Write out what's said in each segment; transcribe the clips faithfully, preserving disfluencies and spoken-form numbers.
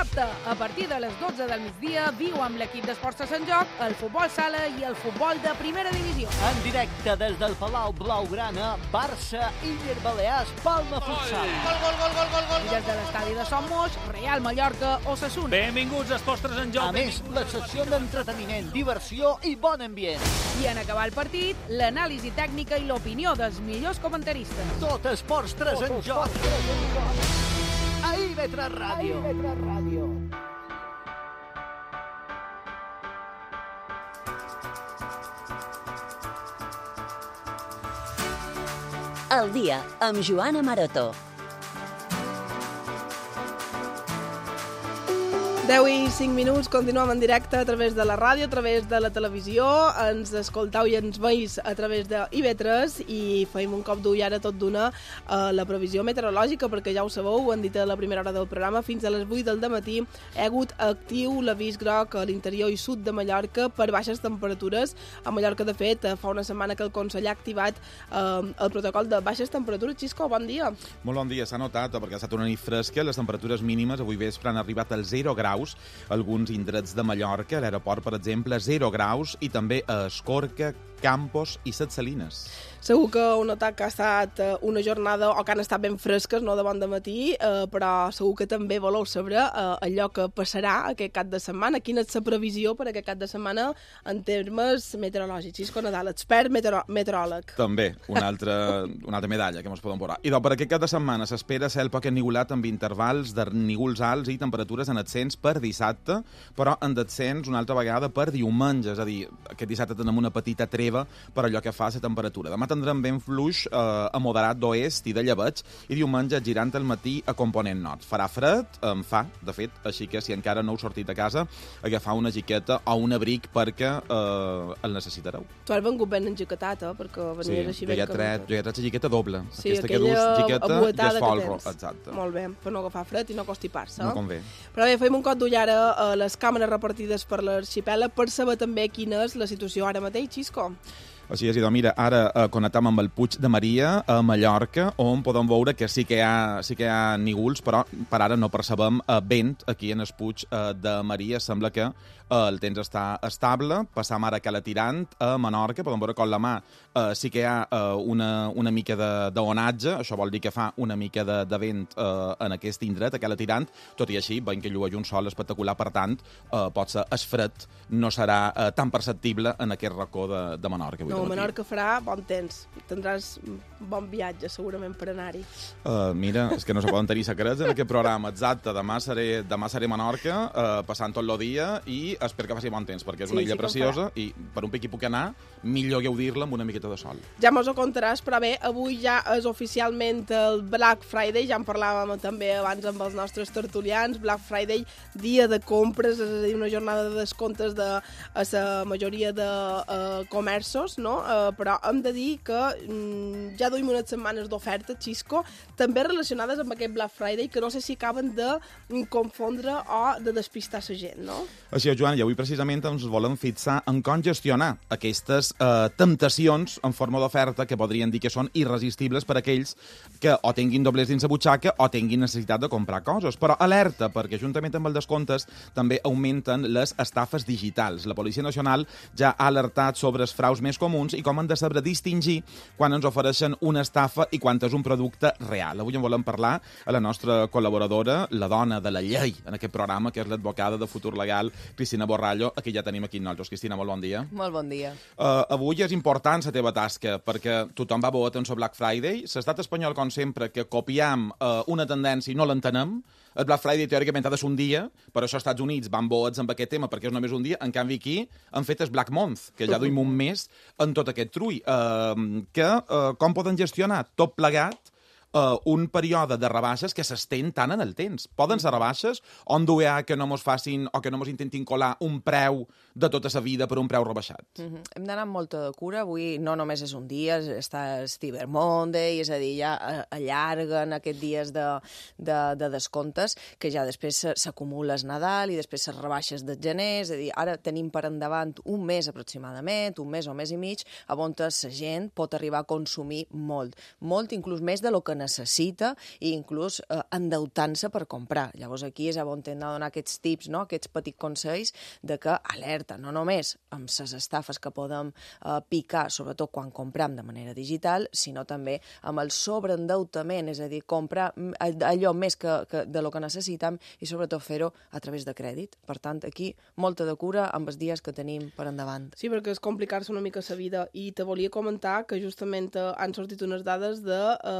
dissabte, a partir de les dotze del migdia, viu amb l'equip d'Esports de Sant Joc el futbol sala i el futbol de primera divisió. En directe des del Palau Blaugrana, Barça, Iller Balears, Palma Futsal. Gol, gol, gol, gol, gol, gol. I des de l'estadi de Son Moix, Real Mallorca, Osasuna. Benvinguts a Esports de Sant Joc. A més, la secció d'entreteniment, diversió i bon ambient. I en acabar el partit, l'anàlisi tècnica i l'opinió dels millors comentaristes. Tot Esports de Sant Joc. A I V tres Ràdio. A I V tres Ràdio. El dia amb Joana Maroto. deu i cinc minuts, continuem en directe a través de la ràdio, a través de la televisió, ens escoltau i ens veus a través de I V tres i feim un cop d'ull ara tot d'una a la previsió meteorològica, perquè ja ho sabeu, ho han dit a la primera hora del programa, fins a les vuit del dematí ha hagut actiu l'avís groc a l'interior i sud de Mallorca per baixes temperatures. A Mallorca, de fet, fa una setmana que el Consell ha activat eh, el protocol de baixes temperatures. Xisco, bon dia. Molt bon dia, s'ha notat, perquè ha estat una nit fresca, les temperatures mínimes avui vespre han arribat als zero graus, alguns indrets de Mallorca, a l'aeroport, per exemple, zero graus, i també a Escorca, Campos i Set Salines. Segur que un atac que ha estat una jornada, o que han estat ben fresques, no de bon dematí, eh, però segur que també voleu saber eh, allò que passarà aquest cap de setmana. Quina és la previsió per aquest cap de setmana en termes meteorològics? Xisco Nadal, expert meteoro meteoròleg. També, una altra, una altra medalla que ens podem veure. I doncs, per aquest cap de setmana s'espera cel poc ennivolat amb intervals de nígols alts i temperatures en ascens per dissabte, però en descens una altra vegada per diumenge, és a dir, aquest dissabte tenim una petita treva per allò que fa la temperatura. Demà tindrem vent fluix eh, a moderat d'oest i de llebeig, i diumenge girant al matí a component nord. Farà fred, en fa, de fet, així que si encara no heu sortit a casa, agafar una jaqueta o un abric perquè eh, el necessitareu. Tu has vengut ben enjaquetat, eh? Perquè venies sí, així jo ben... ja he tret, jo ja he tret la jaqueta doble. Sí, aquesta que aquella dus jaqueta i es folro. Exacte. Molt bé, per no agafar fred i no constipar-se. No convé. Però bé, fem un cop d'ull ara a les càmeres repartides per l'arxipèlag per saber també quina és la situació ara mateix, Xisco. Així és, idò, mira, ara eh, connectem amb el Puig de Maria, a Mallorca, on podem veure que sí que hi ha, sí que hi ha nígols, però per ara no percebem eh, vent aquí en el Puig eh, de Maria. Sembla que eh, el temps està estable. Passam ara a Cala Tirant, a Menorca, podem veure que la mà eh, sí que hi ha eh, una, una mica d'onatge, això vol dir que fa una mica de, de vent eh, en aquest indret, a Cala Tirant, tot i així, veiem que llueix un sol espectacular, per tant, eh, pot ser es fred, no serà eh, tan perceptible en aquest racó de, de Menorca. No, a Menorca farà bon temps. Tindràs bon viatge, segurament, per anar-hi. Uh, mira, és que no se poden tenir secrets en aquest programa. Exacte, demà seré, demà seré a Menorca, uh, passant tot el dia, i espero que faci bon temps, perquè és una sí, illa sí preciosa, i per un pic hi puc anar, millor gaudir-la amb una miqueta de sol. Ja mos ho contaràs, però bé, avui ja és oficialment el Black Friday, ja en parlàvem també abans amb els nostres tertulians. Black Friday, dia de compres, és a dir, una jornada de descomptes de a la majoria de uh, comerços, no? Uh, però hem de dir que mm, ja duim unes setmanes d'oferta, Xisco, també relacionades amb aquest Black Friday, que no sé si acaben de confondre o de despistar la gent, no? Així és, Joan, i avui precisament ens volem fixar en com gestionar aquestes eh, temptacions en forma d'oferta que podrien dir que són irresistibles per a aquells que o tinguin doblers dins la butxaca o tinguin necessitat de comprar coses. Però alerta, perquè juntament amb els descomptes també augmenten les estafes digitals. La Policia Nacional ja ha alertat sobre els fraus més comuns i com han de saber distingir quan ens ofereixen una estafa i quan és un producte real. Avui en volem parlar a la nostra col·laboradora, la dona de la llei en aquest programa, que és l'advocada de Futur Legal, Cristina Borrallo, a qui ja tenim aquí amb nosaltres. Cristina, molt bon dia. Molt bon dia. Uh, avui és important la teva tasca, perquè tothom va votar en el Black Friday. L'estat espanyol, com sempre, que copiam uh, una tendència i no l'entenem. El Black Friday teòricament ha de ser un dia, però això als Estats Units van vots amb aquest tema perquè és només un dia. En canvi aquí han fet el Black Month, que ja duim un mes en tot aquest trull. Uh, que uh, com poden gestionar tot plegat uh, un període de rebaixes que s'estén tant en el temps. Poden ser rebaixes on duer que no mos facin o que no mos intentin colar un preu de tota la vida per un preu rebaixat. Mm-hmm. Hem d'anar amb molta de cura. Avui no només és un dia, està el Cyber Monday, és a dir, ja allarguen aquests dies de, de, de descomptes, que ja després s'acumula el Nadal i després les rebaixes de gener, és a dir, ara tenim per endavant un mes aproximadament, un mes o mes i mig, on la gent pot arribar a consumir molt, molt, inclús més de lo que necessita i inclús eh, endeutant-se per comprar. Llavors aquí és on hem de donar aquests tips, no? Aquests petits consells de que alerta, no només amb les estafes que podem eh, picar, sobretot quan compram de manera digital, sinó també amb el sobreendeutament, és a dir, comprar allò més que, que de lo que necessitem i sobretot fer-ho a través de crèdit. Per tant, aquí molta de cura amb els dies que tenim per endavant. Sí, perquè és complicar-se una mica la vida i te volia comentar que justament eh, han sortit unes dades de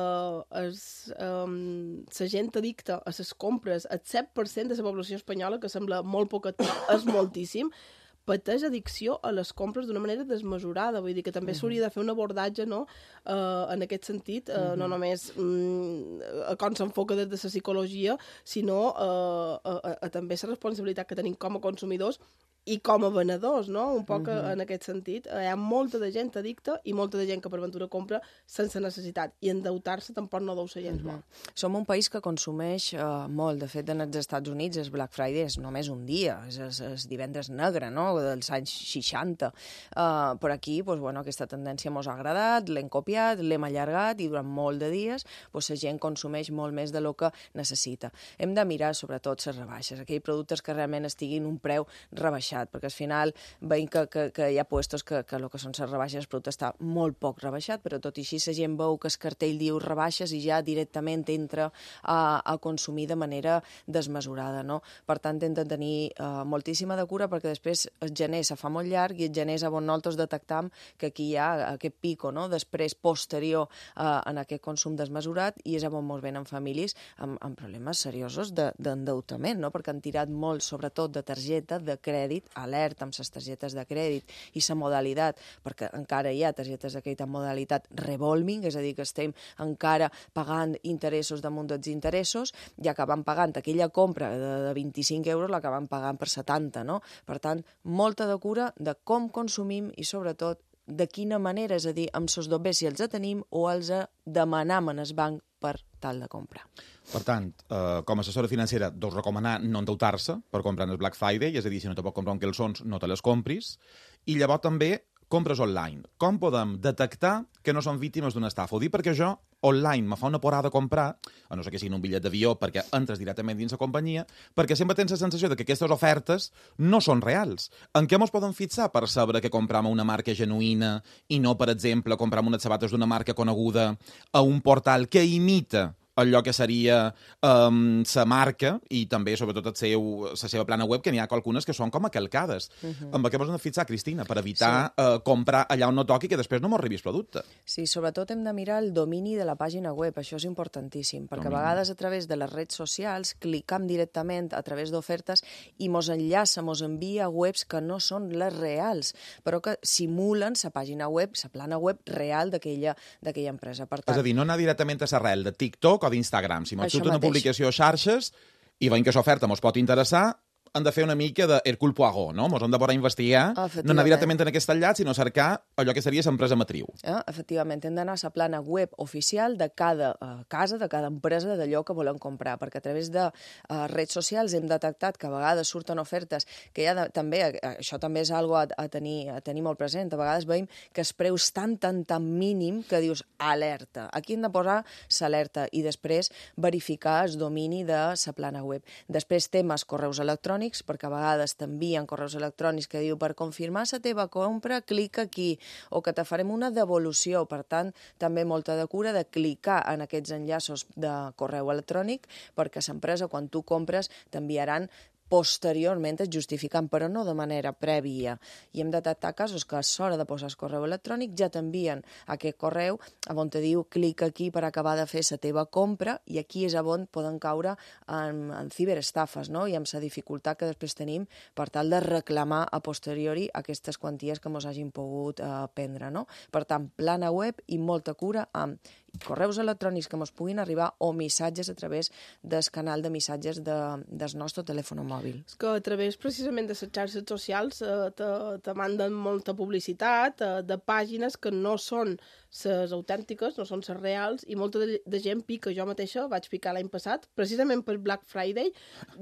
eh, es, eh, la gent addicta a les compres, el set per cent de la població espanyola, que sembla molt poc, és moltíssim, pateix addicció a les compres d'una manera desmesurada, vull dir que també s'hauria de fer un abordatge, no?, uh, en aquest sentit, uh, uh -huh. no només um, a com s'enfoca des de la psicologia, sinó uh, a, a, a també la responsabilitat que tenim com a consumidors i com a venedors, no?, un poc uh -huh. en aquest sentit. Uh, hi ha molta de gent addicta i molta de gent que per ventura compra sense necessitat, i endeutar-se tampoc no deu ser gens bo. Uh -huh. Som un país que consumeix uh, molt. De fet, en els Estats Units el Black Friday és només un dia, és el divendres negre, no?, dels anys seixanta. Uh, per aquí, pues, bueno, aquesta tendència mos ha agradat, l'hem copiat, l'hem allargat i durant molt de dies pues, la gent consumeix molt més de lo que necessita. Hem de mirar sobretot les rebaixes, aquells productes que realment estiguin un preu rebaixat, perquè al final veiem que, que, que hi ha puestos que, que el que són les rebaixes el producte està molt poc rebaixat, però tot i així la gent veu que el cartell diu rebaixes i ja directament entra a, a consumir de manera desmesurada, no? Per tant, hem de tenir uh, moltíssima de cura perquè després el gener se fa molt llarg i el gener és on nosaltres detectam que aquí hi ha aquest pico, no?, després posterior uh, en aquest consum desmesurat i és on mos venen famílies amb, amb problemes seriosos d'endeutament, de, no?, perquè han tirat molt, sobretot, de targeta de crèdit, alerta amb les targetes de crèdit i la modalitat, perquè encara hi ha targetes de crèdit en modalitat revolving, és a dir, que estem encara pagant interessos damunt dels interessos i acabant pagant aquella compra de, de vint-i-cinc euros, l'acabant pagant per setanta, no? Per tant, molta de cura de com consumim i, sobretot, de quina manera, és a dir, amb els dobbers si els tenim o els demanam en el banc per tal de comprar. Per tant, eh, com a assessora financera, deus recomanar no endeutar-se per comprar en el Black Friday, és a dir, si no te pots comprar un calçons, no te les compris, i llavors també compres online. Com podem detectar que no són víctimes d'una estafa? Ho dic perquè jo, online, me fa una porada a comprar, a no ser que sigui un bitllet d'avió, perquè entres directament dins la companyia, perquè sempre tens la sensació de que aquestes ofertes no són reals. En què ens podem fixar per saber que compram una marca genuïna i no, per exemple, compram unes sabates d'una marca coneguda a un portal que imita allò que seria um, sa marca i també, sobretot, el seu, la seva plana web, que n'hi ha algunes que són com a calcades. Uh -huh. Amb què ens hem de fixar, Cristina, per evitar sí. uh, comprar allà on no toqui que després no m'ho arribis producte? Sí, sobretot hem de mirar el domini de la pàgina web, això és importantíssim, perquè domini. A vegades a través de les redes socials clicam directament a través d'ofertes i mos enllaça, mos envia webs que no són les reals, però que simulen la pàgina web, la plana web real d'aquella empresa. Per tant, és a dir, no anar directament a l'arrel de TikTok o d'Instagram. Si mos surt una publicació a xarxes i veiem que l'oferta mos pot interessar, han de fer una mica de Hercule Poirot, no? Mos hem de poder investigar, no anar directament en aquest enllaç, sinó cercar allò que seria l'empresa matriu. Eh, efectivament, hem d'anar a la plana web oficial de cada uh, casa, de cada empresa, d'allò que volem comprar, perquè a través de uh, redes socials hem detectat que a vegades surten ofertes que ja de, també, uh, això també és algo a, a, tenir, a tenir molt present, a vegades veiem que el preu és tan, tan, tan mínim que dius alerta. Aquí hem de posar l'alerta i després verificar el domini de la plana web. Després temes correus electrònics, perquè a vegades t'envien correus electrònics que diu per confirmar la teva compra, clica aquí, o que te farem una devolució. Per tant, també molta de cura de clicar en aquests enllaços de correu electrònic, perquè l'empresa, quan tu compres, t'enviaran posteriorment es justifiquen, però no de manera prèvia. I hem de detectar casos que a l'hora de posar el correu electrònic ja t'envien aquest correu on te diu clica aquí per acabar de fer la teva compra, i aquí és on poden caure en, en ciberestafes, no?, i amb la dificultat que després tenim per tal de reclamar a posteriori aquestes quanties que ens hagin pogut eh, prendre, no? Per tant, plana web i molta cura amb correus electrònics que ens puguin arribar o missatges a través del canal de missatges de, del nostre telèfon mòbil. És que a través precisament de les xarxes socials eh, te, te manden molta publicitat eh, de pàgines que no són les autèntiques, no són les reals, i molta de, de gent pica. Jo mateixa vaig picar l'any passat, precisament per Black Friday,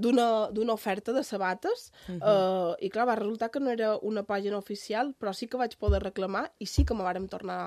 d'una oferta de sabates, uh-huh. eh, i clar, va resultar que no era una pàgina oficial, però sí que vaig poder reclamar i sí que me vàrem tornar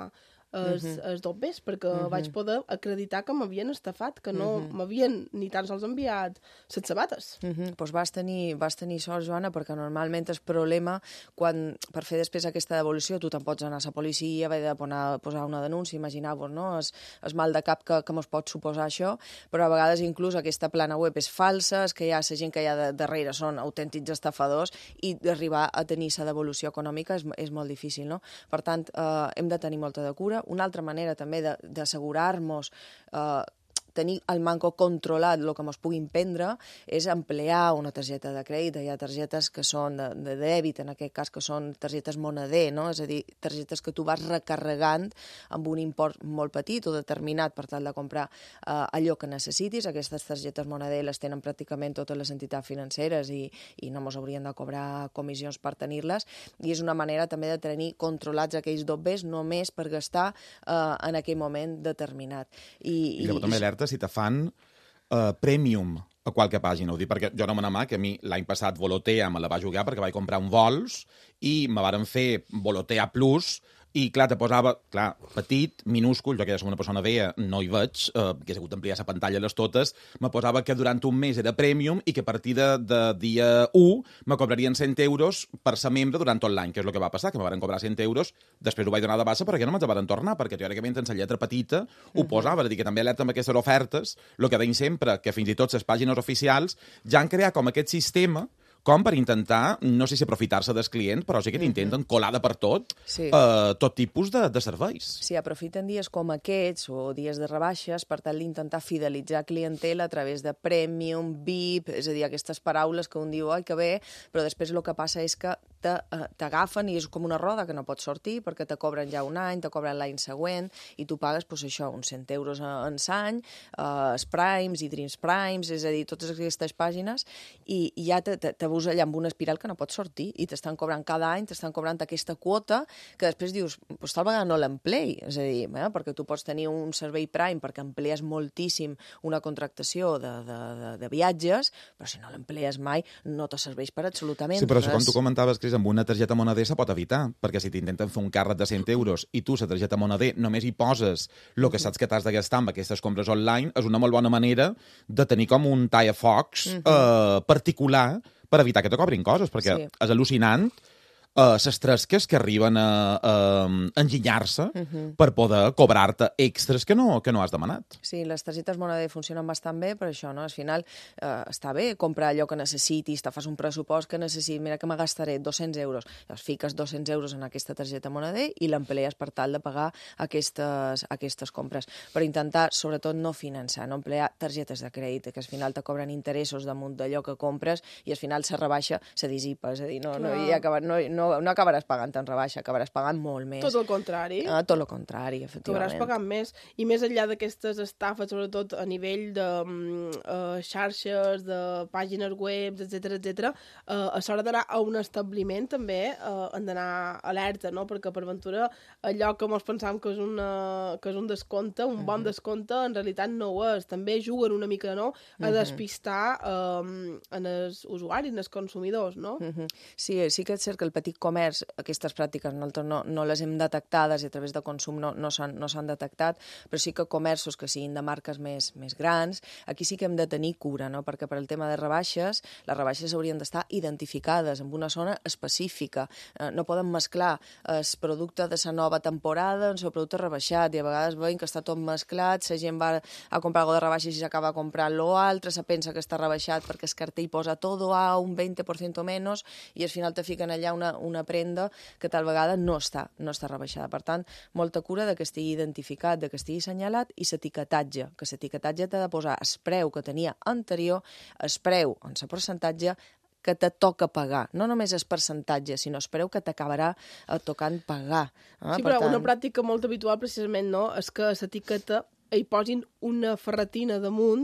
els, uh -huh. els dobbers, perquè uh -huh. vaig poder acreditar que m'havien estafat, que no uh -huh. m'havien ni tan sols enviat les sabates. Uh -huh. Pues vas tenir, vas tenir sort, Joana, perquè normalment el problema, quan per fer després aquesta devolució, tu te'n pots anar a la policia, haver de posar, posar una denúncia, imagineu-vos, no? Es, es mal de cap que, que mos pot suposar això, però a vegades inclús aquesta plana web és falsa, és que hi ha la gent que hi ha de, darrere són autèntics estafadors i arribar a tenir la devolució econòmica és, és molt difícil, no? Per tant, eh, hem de tenir molta de cura. Una altra manera també d'assegurar-nos eh, tenir el manco controlat, el que ens puguin prendre, és emplear una targeta de crèdit. Hi ha targetes que són de, de dèbit, en aquest cas que són targetes moneder, no? És a dir, targetes que tu vas recarregant amb un import molt petit o determinat per tal de comprar eh, allò que necessitis. Aquestes targetes moneder les tenen pràcticament totes les entitats financeres i, i no ens haurien de cobrar comissions per tenir-les. I és una manera també de tenir controlats aquells dobbers només per gastar eh, en aquell moment determinat. I, I, I llavors també alerta si te fan uh, premium a qualque pàgina. Ho dic perquè jo no me n'amà que a mi l'any passat Volotea me la va jugar perquè vaig comprar un vols i me varen fer Volotea Plus i, clar, te posava, clar, petit, minúscul, jo que ja som una persona vella, no hi veig, eh, que he hagut d'ampliar la pantalla les totes, me posava que durant un mes era premium i que a partir de, de dia u me cobrarien cent euros per ser membre durant tot l'any, que és el que va passar, que me van cobrar cent euros, després ho vaig donar de baixa perquè no me'n van tornar, perquè teòricament en la lletra petita ho posava, és a dir, que també alerta amb aquestes ofertes, el que deim sempre, que fins i tot les pàgines oficials ja han creat com aquest sistema com per intentar, no sé si aprofitar-se dels clients, però sí que t'intenten colar de per tot, sí. eh, tot tipus de, de serveis. Sí, aprofiten dies com aquests o dies de rebaixes per tal d'intentar fidelitzar clientela a través de premium, V I P, és a dir, aquestes paraules que un diu, ai, que bé, però després el que passa és que t'agafen i és com una roda que no pots sortir perquè te cobren ja un any, te cobren l'any següent i tu pagues, doncs això, uns cent euros en l'any, eh, els Primes i Dreams Primes, és a dir, totes aquestes pàgines, i, i ja te, te, te veus allà amb una espiral que no pots sortir i t'estan cobrant cada any, t'estan cobrant aquesta quota que després dius, doncs tal vegada no l'emplei, és a dir, eh, perquè tu pots tenir un servei Prime perquè emplees moltíssim una contractació de, de, de, de viatges, però si no l'emplees mai no te serveix per absolutament res. Sí, però res. això, com tu comentaves, Cris, amb una targeta moneder se pot evitar, perquè si t'intenten fer un càrrec de cent euros i tu, la targeta moneder, només hi poses el que saps que t'has de gastar amb aquestes compres online, és una molt bona manera de tenir com un tallafocs uh -huh. eh, particular per evitar que te cobrin coses, perquè sí. és al·lucinant uh, les tresques que arriben a, a enginyar-se uh -huh. per poder cobrar-te extras que no, que no has demanat. Sí, les targetes moneder funcionen bastant bé, per això, no? Al final eh, està bé comprar allò que necessitis, te fas un pressupost que necessitis, mira que me gastaré dos-cents euros, llavors fiques dos-cents euros en aquesta targeta moneder i l'emplees per tal de pagar aquestes, aquestes compres. Per intentar, sobretot, no finançar, no emplear targetes de crèdit, que al final te cobren interessos damunt d'allò que compres i al final se rebaixa, se dissipa, és a dir, no, no, hi acaba, no, no, no acabaràs pagant tan rebaixa, acabaràs pagant molt més. Tot el contrari. Ah, tot el contrari, efectivament. Acabaràs pagant més. I més enllà d'aquestes estafes, sobretot a nivell de um, uh, xarxes, de pàgines web, etcètera, etcètera, uh, a l'hora d'anar a un establiment també uh, han d'anar alerta, no? Perquè per ventura allò que mos pensam que és, una, que és un descompte, un bon descompte, en realitat no ho és. També juguen una mica, no?, a despistar um, en els usuaris, en els consumidors, no? Uh -huh. Sí, sí que és cert que el petit comerç, aquestes pràctiques nosaltres no, no les hem detectades i a través de consum no, no s'han no s'han detectat, però sí que comerços que siguin de marques més, més grans, aquí sí que hem de tenir cura, no? Perquè per al tema de rebaixes, les rebaixes haurien d'estar identificades en una zona específica. Eh, no poden mesclar el producte de la nova temporada amb el producte rebaixat, i a vegades veiem que està tot mesclat, la gent va a comprar alguna de rebaixes i s'acaba comprant lo altre, se pensa que està rebaixat perquè el cartell posa todo a un vint per cent o menys, i al final te fiquen allà una, una prenda que tal vegada no està, no està rebaixada. Per tant, molta cura de que estigui identificat, de que estigui assenyalat, i l'etiquetatge, que l'etiquetatge t'ha de posar el preu que tenia anterior, el preu en el percentatge que te toca pagar. No només el percentatge, sinó el preu que t'acabarà tocant pagar. Ah, sí, però tant... una pràctica molt habitual, precisament, no?, és que l'etiqueta hi posin una ferretina damunt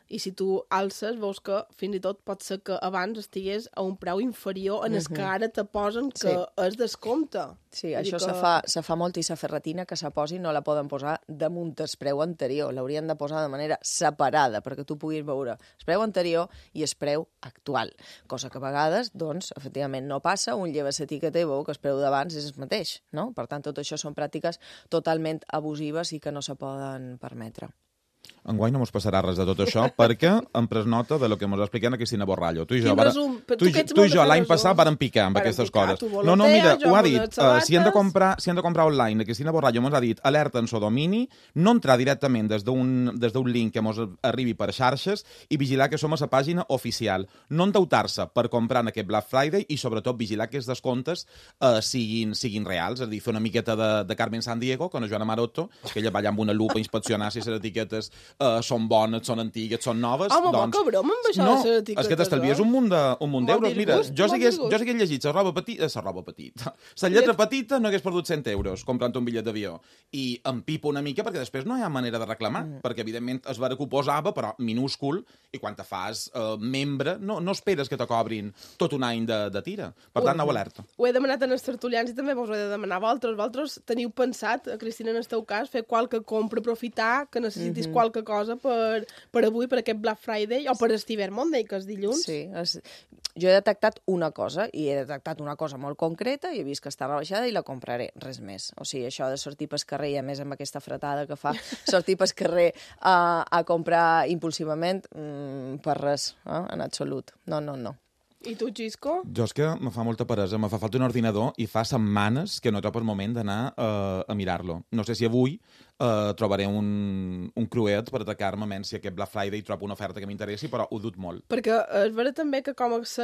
i si tu alces, veus que fins i tot pot ser que abans estigués a un preu inferior en el que ara te posen que Sí. és descompte. Sí, Vull dir això que- se fa, se fa molt i la ferretina que se posi no la poden posar damunt el preu anterior, l'haurien de posar de manera separada perquè tu puguis veure el preu anterior i el preu actual, cosa que a vegades, doncs, efectivament no passa, un lleva l'etiqueta i veu que el preu d'abans és el mateix, no? Per tant, tot això són pràctiques totalment abusives i que no se poden permetre. Enguany no mos passarà res de tot això perquè hem pres nota de lo que mos ha explicat la Cristina Borrallo. Tu i jo, Quin vara- resum? Però tu, tu i que jo- ets tu i molt de jo fer l'any resums. passat vàrem picar amb Vàrem aquestes picar, coses. tu No, no, mira, volotea, jo ho ha amb dit. unes Uh, si hem de sabates. comprar, si hem de comprar online, la Cristina Borrallo mos ha dit alerta en so domini, no entrar directament des d'un des d'un link que mos arribi per xarxes i vigilar que som a la pàgina oficial. No endeutar-se per comprar en aquest Black Friday i, sobretot, vigilar que els descomptes uh, siguin, siguin reals. És a dir, fer una miqueta de, de Carmen Sandiego, con la Joana Maroto, que ella va allà amb una lupa a inspeccionar si les etiquetes uh, són bones, són antigues, són noves. Home, doncs, poca broma amb això no, de les etiquetes, és que t'estalvies eh? un munt de- un munt Molt d'euros. Mira, disgust, jo si molt hagués, disgust. jo si hagués llegit la roba petita, la roba petita, la lletra petita no hagués perdut cent euros comprant un bitllet d'avió. I em pipo una mica perquè després no hi ha manera de reclamar, mm. perquè evidentment es veure que ho posava, però minúscul, i quan te fas eh, membre, no, no esperes que te cobrin tot un any de, de tira. Per tant, aneu alerta. Ho he demanat en els tertulians i també vos ho he de demanar a vosaltres. Vosaltres teniu pensat, Cristina, en el teu cas, fer qualque compra, aprofitar, que necessitis mm -hmm. qualque cosa per, per avui, per aquest Black Friday, o per el Cyber Monday, que és dilluns? Sí, és... jo he detectat una cosa, i he detectat una cosa molt concreta, i he vist que està rebaixada i la compraré, res més. O sigui, això de sortir pel carrer, i a més amb aquesta fretada que fa, sortir pel carrer a, a comprar impulsivament, mmm, per res, eh? En absolut. No, no, no. I tu, Xisco? Jo és que me fa molta peresa, me fa falta un ordinador i fa setmanes que no trobo el moment d'anar uh, a mirar-lo. No sé si avui uh, trobaré un, un cruet per atacar-me menys si aquest Black Friday trobo una oferta que m'interessi, però ho dut molt. Perquè és vera també que com que se,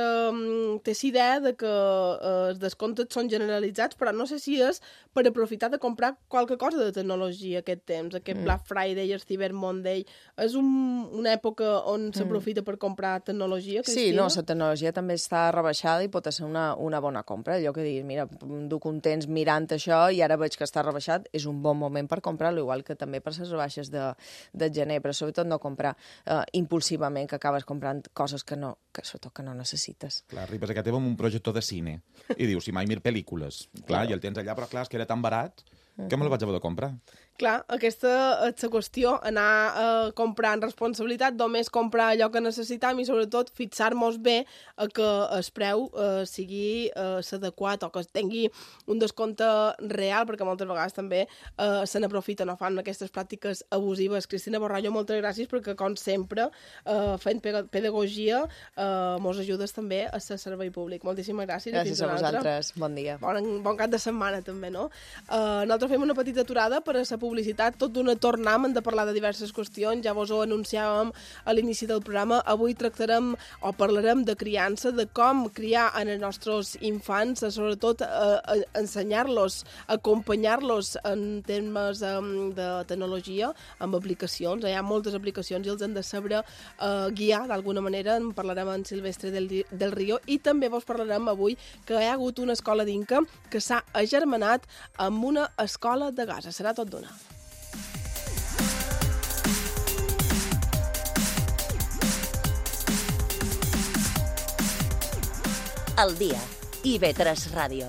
té la idea de que eh, els descomptes són generalitzats, però no sé si és per aprofitar de comprar qualque cosa de tecnologia aquest temps, aquest mm. Black Friday i el Cyber Monday. És un, una època on s'aprofita mm. per comprar tecnologia, Cristina? Sí, no, la tecnologia també està rebaixada i pot ser una, una bona compra. Allò que diguis, mira, em duc un temps mirant això i ara veig que està rebaixat, és un bon moment per comprar-lo, igual que també per les rebaixes de, de gener, però sobretot no comprar eh, impulsivament, que acabes comprant coses que no, que sobretot que no necessites. Clar, arribes a casa teva amb un projector de cine i dius, si mai mir pel·lícules. Clar, i el tens allà, però clar, és que era tan barat que me el vaig haver de comprar. Clar, aquesta és la qüestió, anar a comprar en responsabilitat, només comprar allò que necessitam i sobretot fixar-nos bé a que el preu eh, sigui eh, adequat o que tingui un descompte real, perquè moltes vegades també eh, se n'aprofiten o fan aquestes pràctiques abusives. Cristina Borrallo, moltes gràcies perquè, com sempre, eh, fent pedagogia, eh, mos ajudes també a ser servei públic. Moltíssimes gràcies. Gràcies a vosaltres. Bon dia. Bon, bon cap de setmana, també, no? Uh, nosaltres fem una petita aturada per a la publicitat. Tot d'una tornam, hem de parlar de diverses qüestions. Ja vos ho anunciàvem a l'inici del programa. Avui tractarem o parlarem de criança, de com criar en els nostres infants, sobretot uh, ensenyar-los, acompanyar-los en temes um, de tecnologia, amb aplicacions. Hi ha moltes aplicacions i els hem de saber uh, guiar d'alguna manera. En parlarem amb Silvestre del, del Rio i també vos parlarem avui que hi ha hagut una escola d'Inca que s'ha agermanat amb una escola de Gaza. Serà tot d'una. El dia. I ve tres Ràdio.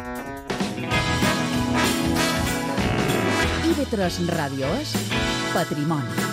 I ve tres Ràdio és patrimoni.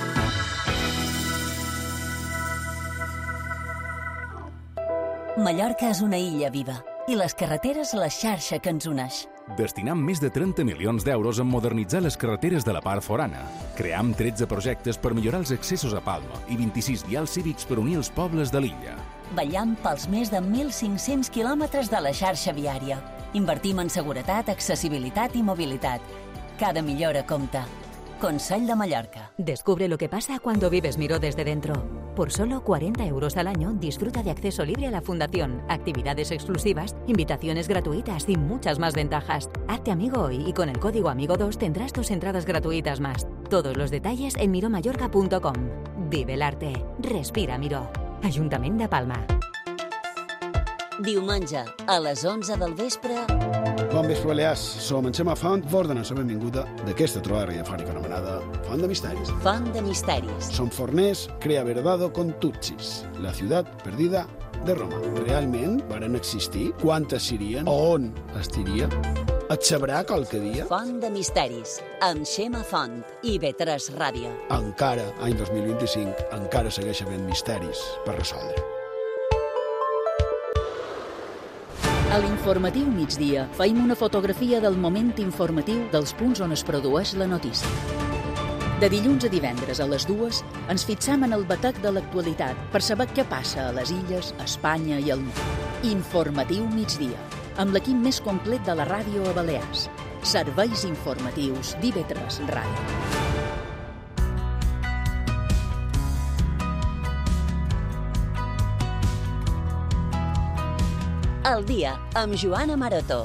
Mallorca és una illa viva i les carreteres la xarxa que ens uneix. Destinam més de trenta milions d'euros en modernitzar les carreteres de la part forana. Cream tretze projectes per millorar els accessos a Palma i vint-i-sis vials cívics per unir els pobles de l'illa. Vetllam pels més de mil cinc-cents quilòmetres de la xarxa viària. Invertim en seguretat, accessibilitat i mobilitat. Cada millora compta. Consell de Mallorca. Descubre lo que pasa cuando vives Miró desde dentro. Por solo cuarenta euros al año, disfruta de acceso libre a la fundación, actividades exclusivas, invitaciones gratuitas y muchas más ventajas. Hazte amigo hoy y con el código amigo dos tendrás tus entradas gratuitas más. Todos los detalles en miró mallorca punto com. Vive el arte. Respira Miró. Ajuntament de Palma. Diumenge, a les onze del vespre... Bon vespre, Balears. Som en Xema Font, vos donem la benvinguda d'aquesta trobada radiofònica anomenada Font de Misteris. Font de Misteris. Son forners crea verdado con Tutsis, la ciutat perdida de Roma. Realment varen existir? Quantes serien? On estirien? Et sabrà qualque dia? Font de Misteris, amb Xema Font i B tres Ràdio. Encara, any dos mil vint-i-cinc, encara segueix havent misteris per resoldre. A l'informatiu migdia feim una fotografia del moment informatiu dels punts on es produeix la notícia. De dilluns a divendres a les dues ens fixam en el batec de l'actualitat per saber què passa a les illes, a Espanya i al món. Informatiu migdia, amb l'equip més complet de la ràdio a Balears. Serveis informatius d'I V tres Ràdio. El dia amb Joana Maroto.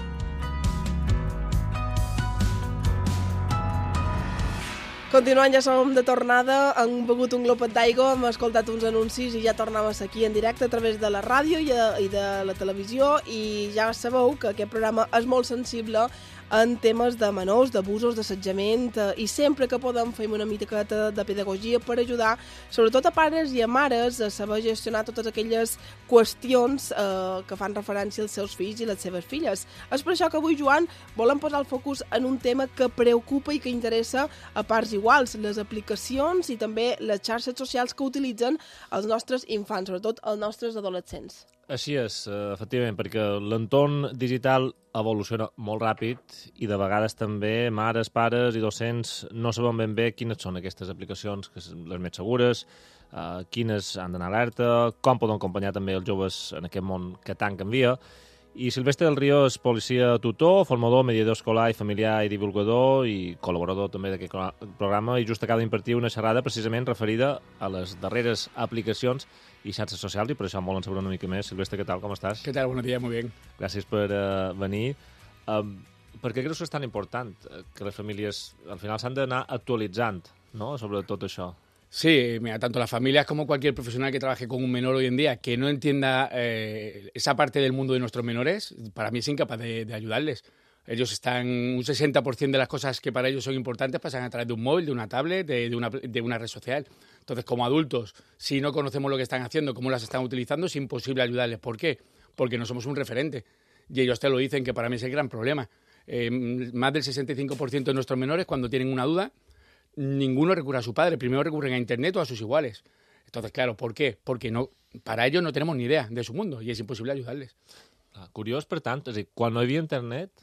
Continuant, ja som de tornada, hem begut un glopet d'aigua, hem escoltat uns anuncis i ja tornem a ser aquí en directe a través de la ràdio i de, i de la televisió, i ja sabeu que aquest programa és molt sensible en temes de menors, d'abusos, d'assetjament, eh, i sempre que podem fem una miqueta de pedagogia per ajudar, sobretot a pares i a mares, a saber gestionar totes aquelles qüestions eh, que fan referència als seus fills i les seves filles. És per això que avui, Joan, volem posar el focus en un tema que preocupa i que interessa a parts iguals, les aplicacions i també les xarxes socials que utilitzen els nostres infants, sobretot els nostres adolescents. Així és, efectivament, perquè l'entorn digital evoluciona molt ràpid i de vegades també mares, pares i docents no saben ben bé quines són aquestes aplicacions, que són les més segures, eh, quines han d'anar alerta, com poden acompanyar també els joves en aquest món que tant canvia. I Silvestre del Río és policia tutor, formador, mediador escolar i familiar i divulgador i col·laborador també d'aquest programa, i just acaba d'impartir una xerrada precisament referida a les darreres aplicacions i xarxes socials, i per això en volen saber una mica més. Silvestre, què tal? Com estàs? ¿Qué tal? Buenos días, muy bien. Gràcies per uh, venir. Um, per què creus que és tan important que les famílies al final s'han d'anar actualitzant, no?, sobre tot això? Sí, mira, tanto las familias como cualquier profesional que trabaje con un menor hoy en día que no entienda eh, esa parte del mundo de nuestros menores, para mí es incapaz de, de ayudarles. Ellos están, un sesenta por ciento de las cosas que para ellos son importantes pasan a través de un móvil, de una tablet, de, de, una, de una red social. Entonces, como adultos, si no conocemos lo que están haciendo, cómo las están utilizando, es imposible ayudarles. ¿Por qué? Porque no somos un referente. Y ellos te lo dicen, que para mí es el gran problema. Eh, más del sesenta y cinco por ciento de nuestros menores, cuando tienen una duda, ninguno recurre a su padre, primero recurren a Internet o a sus iguales. Entonces, claro, ¿por qué? Porque no, para ellos no tenemos ni idea de su mundo y es imposible ayudarles. Ah, curiós, per tant, és a dir, quan no hi havia internet,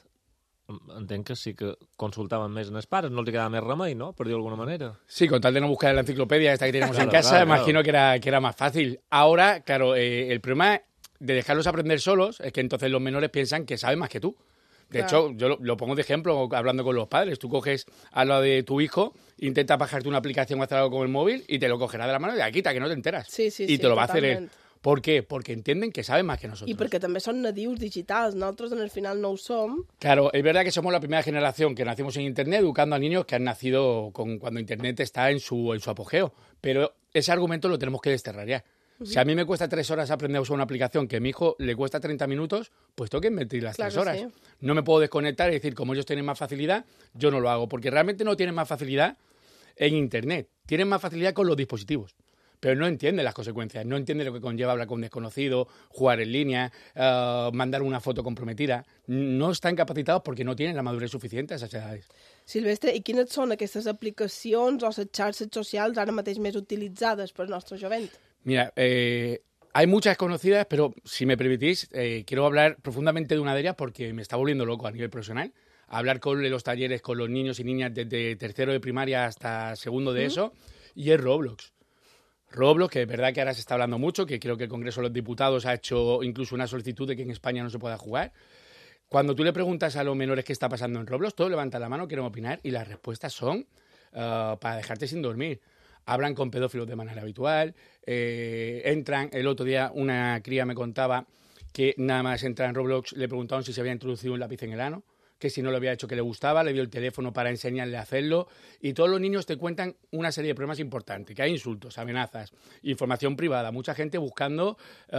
entenc que sí que consultaven més en els pares, no els quedava més remei, ¿no?, por dir d'alguna manera. Sí, con tal de no buscar la enciclopedia esta que tenemos claro, en casa, claro, imagino claro. Que, era, que era más fácil. Ahora, claro, eh, el problema de dejarlos aprender solos es que entonces los menores piensan que saben más que tú. De claro. hecho, yo lo, lo pongo de ejemplo hablando con los padres. Tú coges a lo de tu hijo, intentas bajarte una aplicación o hacer algo con el móvil y te lo cogerá de la mano y la quita, que no te enteras. Sí, sí, y sí, te lo va totalment. a hacer él. ¿Por qué? Porque entienden que saben más que nosotros. I perquè també són nadius digitals. Nosaltres, en el final, no ho som. Claro, es verdad que somos la primera generación que nacimos en Internet, educando a niños que han nacido con, cuando Internet está en su, en su apogeo. Pero ese argumento lo tenemos que desterrar ya. Uh-huh. Si a mí me cuesta tres horas aprender a usar una aplicación que a mi hijo le cuesta treinta minutos, pues tengo que invertir las claro tres horas. Sí. No me puedo desconectar y decir, como ellos tienen más facilidad, yo no lo hago. Porque realmente no tienen más facilidad en Internet. Tienen más facilidad con los dispositivos. Pero no entiende las consecuencias, no entiende lo que conlleva hablar con un desconocido, jugar en línea, uh, mandar una foto comprometida. No están capacitados porque no tienen la madurez suficiente a esas edades. Silvestre, i quines són aquestes aplicacions o les xarxes socials ara mateix més utilitzades per nostre jovent? Mira, eh, hay muchas conocidas, pero si me permitís, eh, quiero hablar profundamente de una de ellas porque me está volviendo loco a nivel profesional. Hablar con los talleres con los niños y niñas desde tercero de primaria hasta segundo de eso, ¿Mm? Y es Roblox. Roblox, que es verdad que ahora se está hablando mucho, que creo que el Congreso de los Diputados ha hecho incluso una solicitud de que en España no se pueda jugar. Cuando tú le preguntas a los menores qué está pasando en Roblox, todos levantan la mano, quieren opinar, y las respuestas son uh, para dejarte sin dormir. Hablan con pedófilos de manera habitual, eh, entran, el otro día una cría me contaba que nada más entrar en Roblox le preguntaron si se había introducido un lápiz en el ano, que si no lo había hecho que le gustaba, le dio el teléfono para enseñarle a hacerlo, y todos los niños te cuentan una serie de problemas importantes, que hay insultos, amenazas, información privada, mucha gente buscando uh,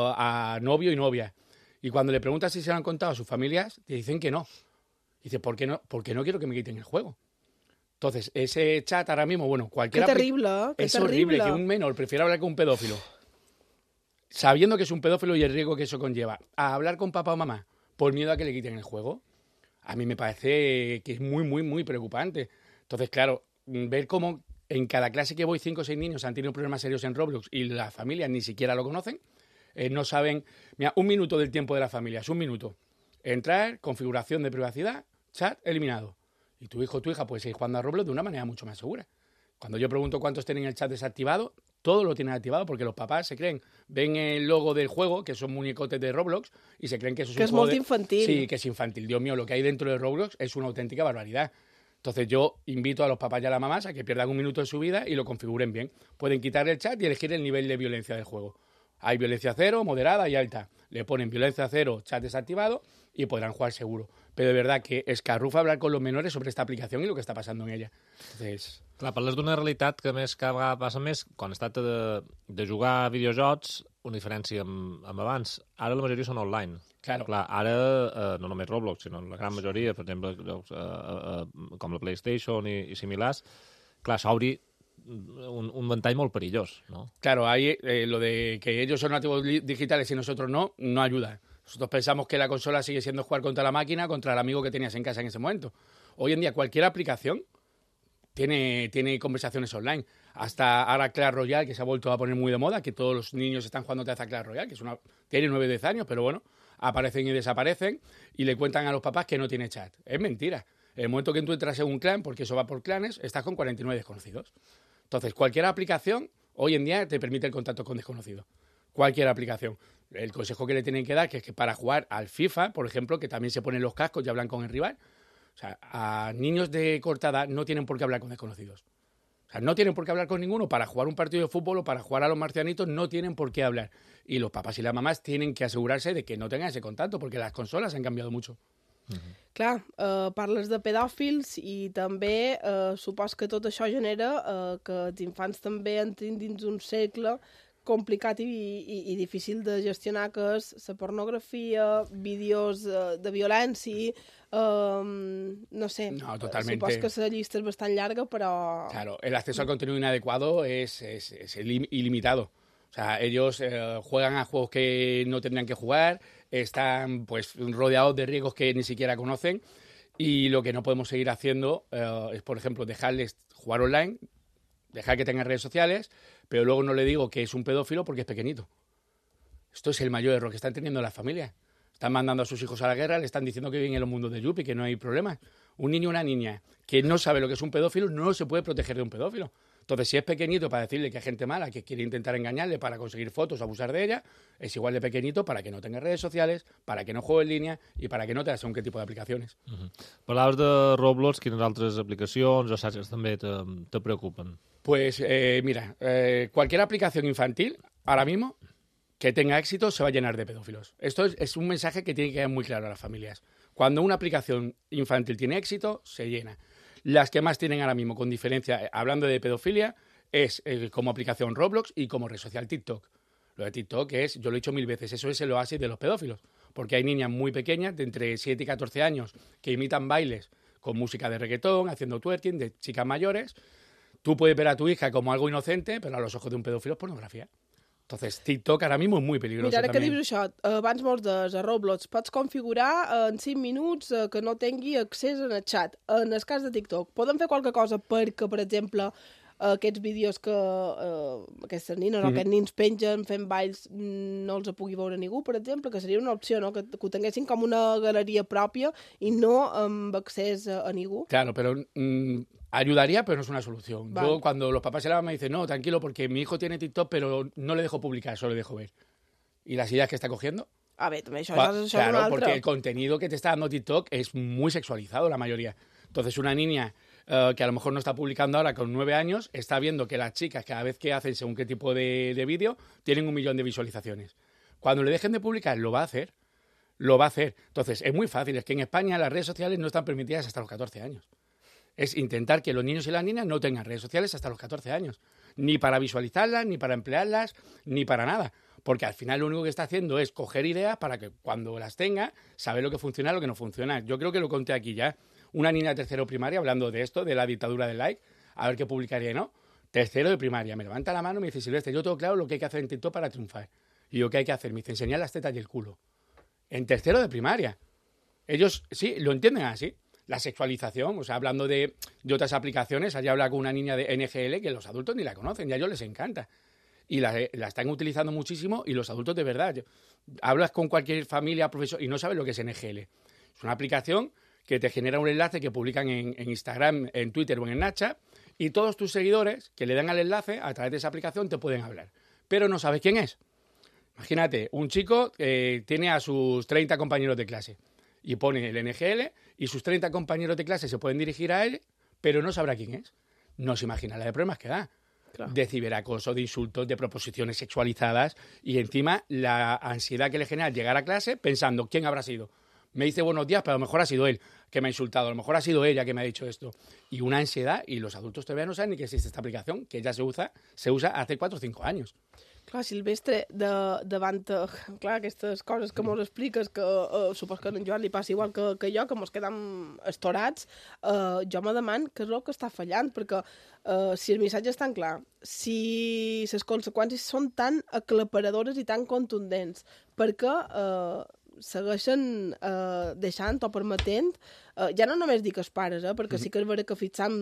a novio y novia, y cuando le preguntas si se lo han contado a sus familias, te dicen que no. Dice, ¿por qué no? Porque no quiero que me quiten el juego. Entonces, ese chat ahora mismo, bueno, cualquiera... Qué terrible, ¿eh? Qué es terrible. horrible que un menor prefiera hablar con un pedófilo, sabiendo que es un pedófilo y el riesgo que eso conlleva, a hablar con papá o mamá por miedo a que le quiten el juego. A mí me parece que es muy, muy, muy preocupante. Entonces, claro, ver cómo en cada clase que voy cinco o seis niños han tenido problemas serios en Roblox y las familias ni siquiera lo conocen, eh, no saben... Mira, un minuto del tiempo de la familia, es un minuto. Entrar, configuración de privacidad, chat, eliminado. Y tu hijo o tu hija puede seguir jugando a Roblox de una manera mucho más segura. Cuando yo pregunto cuántos tienen el chat desactivado, todos lo tienen activado porque los papás se creen, ven el logo del juego, que son muñecotes de Roblox, y se creen que eso es que un es juego molt de... infantil. Sí, que es infantil. Dios mío, lo que hay dentro de Roblox es una auténtica barbaridad. Entonces yo invito a los papás y a las mamás a que pierdan un minuto de su vida y lo configuren bien. Pueden quitar el chat y elegir el nivel de violencia del juego. Hay violencia cero, moderada y alta. Le ponen violencia cero, chat desactivado y podrán jugar seguro. Però de verdad que escarrufa hablar con los menores sobre esta aplicación y lo que está pasando en ella. Entonces... Clar, parles d'una realitat que més cada vegada passa més quan es tracta de, de jugar a videojocs, una diferència amb, amb abans. Ara la majoria són online. Claro. Clar, ara eh, no només Roblox, sinó la gran majoria, per exemple, llocs, eh, eh, com la PlayStation i, i similars, clar, s'obri un, un ventall molt perillós, ¿no? Claro, ahí eh, lo de que ellos son nativos digitales y nosotros no, no ayuda. Nosotros pensamos que la consola sigue siendo jugar contra la máquina, contra el amigo que tenías en casa en ese momento. Hoy en día cualquier aplicación tiene, tiene conversaciones online. Hasta ahora Clash Royale, que se ha vuelto a poner muy de moda, que todos los niños están jugando otra vez a Clash Royale, que es una, tiene nueve o diez años, pero bueno, aparecen y desaparecen y le cuentan a los papás que no tiene chat. Es mentira. En el momento que tú entras en un clan, porque eso va por clanes, estás con cuarenta y nueve desconocidos. Entonces, cualquier aplicación hoy en día te permite el contacto con desconocidos. Cualquier aplicación. El consejo que le tienen que dar que es que para jugar al FIFA, por ejemplo, que también se ponen los cascos y hablan con el rival, o sea, a niños de corta edad no tienen por qué hablar con desconocidos. O sea, no tienen por qué hablar con ninguno. Para jugar un partido de fútbol o para jugar a los marcianitos no tienen por qué hablar. Y los papás y las mamás tienen que asegurarse de que no tengan ese contacto, porque las consolas han cambiado mucho. Uh-huh. Clar, eh, parles de pedòfils i també eh, supos que tot això genera eh, que els infants també entrin dins un cercle complicat i, i, i difícil de gestionar, que és la pornografia, vídeos eh, de violència, eh, no sé, no, totalmente. Supos que la llista és bastant llarga, però... Claro, el acceso al contenido inadecuado es, es, es ilimitado. O sea, ellos eh, juegan a juegos que no tendrían que jugar, están pues rodeados de riesgos que ni siquiera conocen, y lo que no podemos seguir haciendo eh, es, por ejemplo, dejarles jugar online, dejar que tengan redes sociales, pero luego no le digo que es un pedófilo porque es pequeñito. Esto es el mayor error que están teniendo las familias. Están mandando a sus hijos a la guerra, le están diciendo que viven en los mundos de Yuppie, que no hay problema. Un niño o una niña que no sabe lo que es un pedófilo no se puede proteger de un pedófilo. Entonces, si es pequeñito para decirle que hay gente mala que quiere intentar engañarle para conseguir fotos, abusar de ella, es igual de pequeñito para que no tenga redes sociales, para que no juegue en línea y para que no tenga según qué tipo de aplicaciones. Uh-huh. Parlaves de Roblox, quines altres aplicacions o xarxes també te, te preocupen? Pues eh, mira, eh, cualquier aplicación infantil, ahora mismo, que tenga éxito, se va a llenar de pedófilos. Esto es, es un mensaje que tiene que quedar muy claro a las familias. Cuando una aplicación infantil tiene éxito, se llena. Las que más tienen ahora mismo, con diferencia, hablando de pedofilia, es eh, como aplicación Roblox y como red social TikTok. Lo de TikTok es, yo lo he dicho mil veces, eso es el oasis de los pedófilos. Porque hay niñas muy pequeñas, de entre siete y catorce años, que imitan bailes con música de reggaetón, haciendo twerking, de chicas mayores. Tú puedes ver a tu hija como algo inocente, pero a los ojos de un pedófilo es pornografía. Entonces, TikTok ara mismo és molt peligroso. Mira, ara també. que dius això, abans mos des a Roblox, pots configurar en cinc minuts que no tingui accés en el xat. En el cas de TikTok, podem fer qualque cosa perquè, per exemple, aquests vídeos que eh, aquestes nines o Mhm. aquests nins pengen fent balls no els pugui veure ningú, per exemple, que seria una opció, no? que, que ho tinguessin com una galeria pròpia i no amb accés a, a ningú. Claro, pero mmm, ayudaría, pero no es una solución. Vale. Yo, cuando los papás y la mamá me dicen, no, tranquilo, porque mi hijo tiene TikTok, pero no le dejo publicar, solo le dejo ver. ¿Y las ideas que está cogiendo? A ver, també això, Cua- això, això claro, és una porque altra. el contenido que te está dando TikTok es muy sexualizado, la mayoría. Entonces, una niña eh, que a lo mejor no está publicando ahora con nueve años, está viendo que las chicas, cada vez que hacen según qué tipo de, de vídeo, tienen un millón de visualizaciones. Cuando le dejen de publicar, lo va a hacer. Lo va a hacer. Entonces, es muy fácil. Es que en España las redes sociales no están permitidas hasta los catorce años. Es intentar que los niños y las niñas no tengan redes sociales hasta los catorce años. Ni para visualizarlas, ni para emplearlas, ni para nada. Porque al final lo único que está haciendo es coger ideas para que cuando las tenga, saber lo que funciona y lo que no funciona. Yo creo que lo conté aquí ya. una niña de tercero de primaria hablando de esto, de la dictadura del like, a ver qué publicaría, ¿no? Tercero de primaria, me levanta la mano y me dice, Silvestre, yo tengo claro lo que hay que hacer en TikTok para triunfar. Y yo, ¿qué hay que hacer? Me dice, enseñar las tetas y el culo. En tercero de primaria. Ellos, sí, lo entienden así. La sexualización, o sea, hablando de, de otras aplicaciones, allá habla con una niña de N G L que los adultos ni la conocen y a ellos les encanta. Y la, la están utilizando muchísimo y los adultos de verdad. Yo, hablas con cualquier familia, profesor, y no sabes lo que es N G L. Es una aplicación que te genera un enlace que publican en, en Instagram, en Twitter o en Snapchat y todos tus seguidores que le dan al enlace a través de esa aplicación te pueden hablar. Pero no sabes quién es. Imagínate, un chico eh, tiene a sus treinta compañeros de clase y pone el N G L y sus treinta compañeros de clase se pueden dirigir a él, pero no sabrá quién es. No se imagina la de problemas que da. Claro. De ciberacoso, de insultos, de proposiciones sexualizadas y encima la ansiedad que le genera llegar a clase pensando quién habrá sido. Me dice buenos días, pero a lo mejor ha sido él que me ha insultado, a lo mejor ha sido ella que me ha dicho esto. Y una ansiedad, y los adultos todavía no saben ni que existe esta aplicación, que ya se usa, se usa hace cuatro o cinco años. Clar, Silvestre, de, davant uh, clar, aquestes coses que mos expliques, que uh, supos que a en Joan li passa igual que, que jo, que mos quedam estorats, uh, jo me deman què és el que està fallant, perquè uh, si el missatge és tan clar, si les conseqüències són tan aclaparadores i tan contundents, perquè uh, segueixen uh, deixant o permetent, uh, ja no només dic els pares, eh, perquè sí que és vera que fixam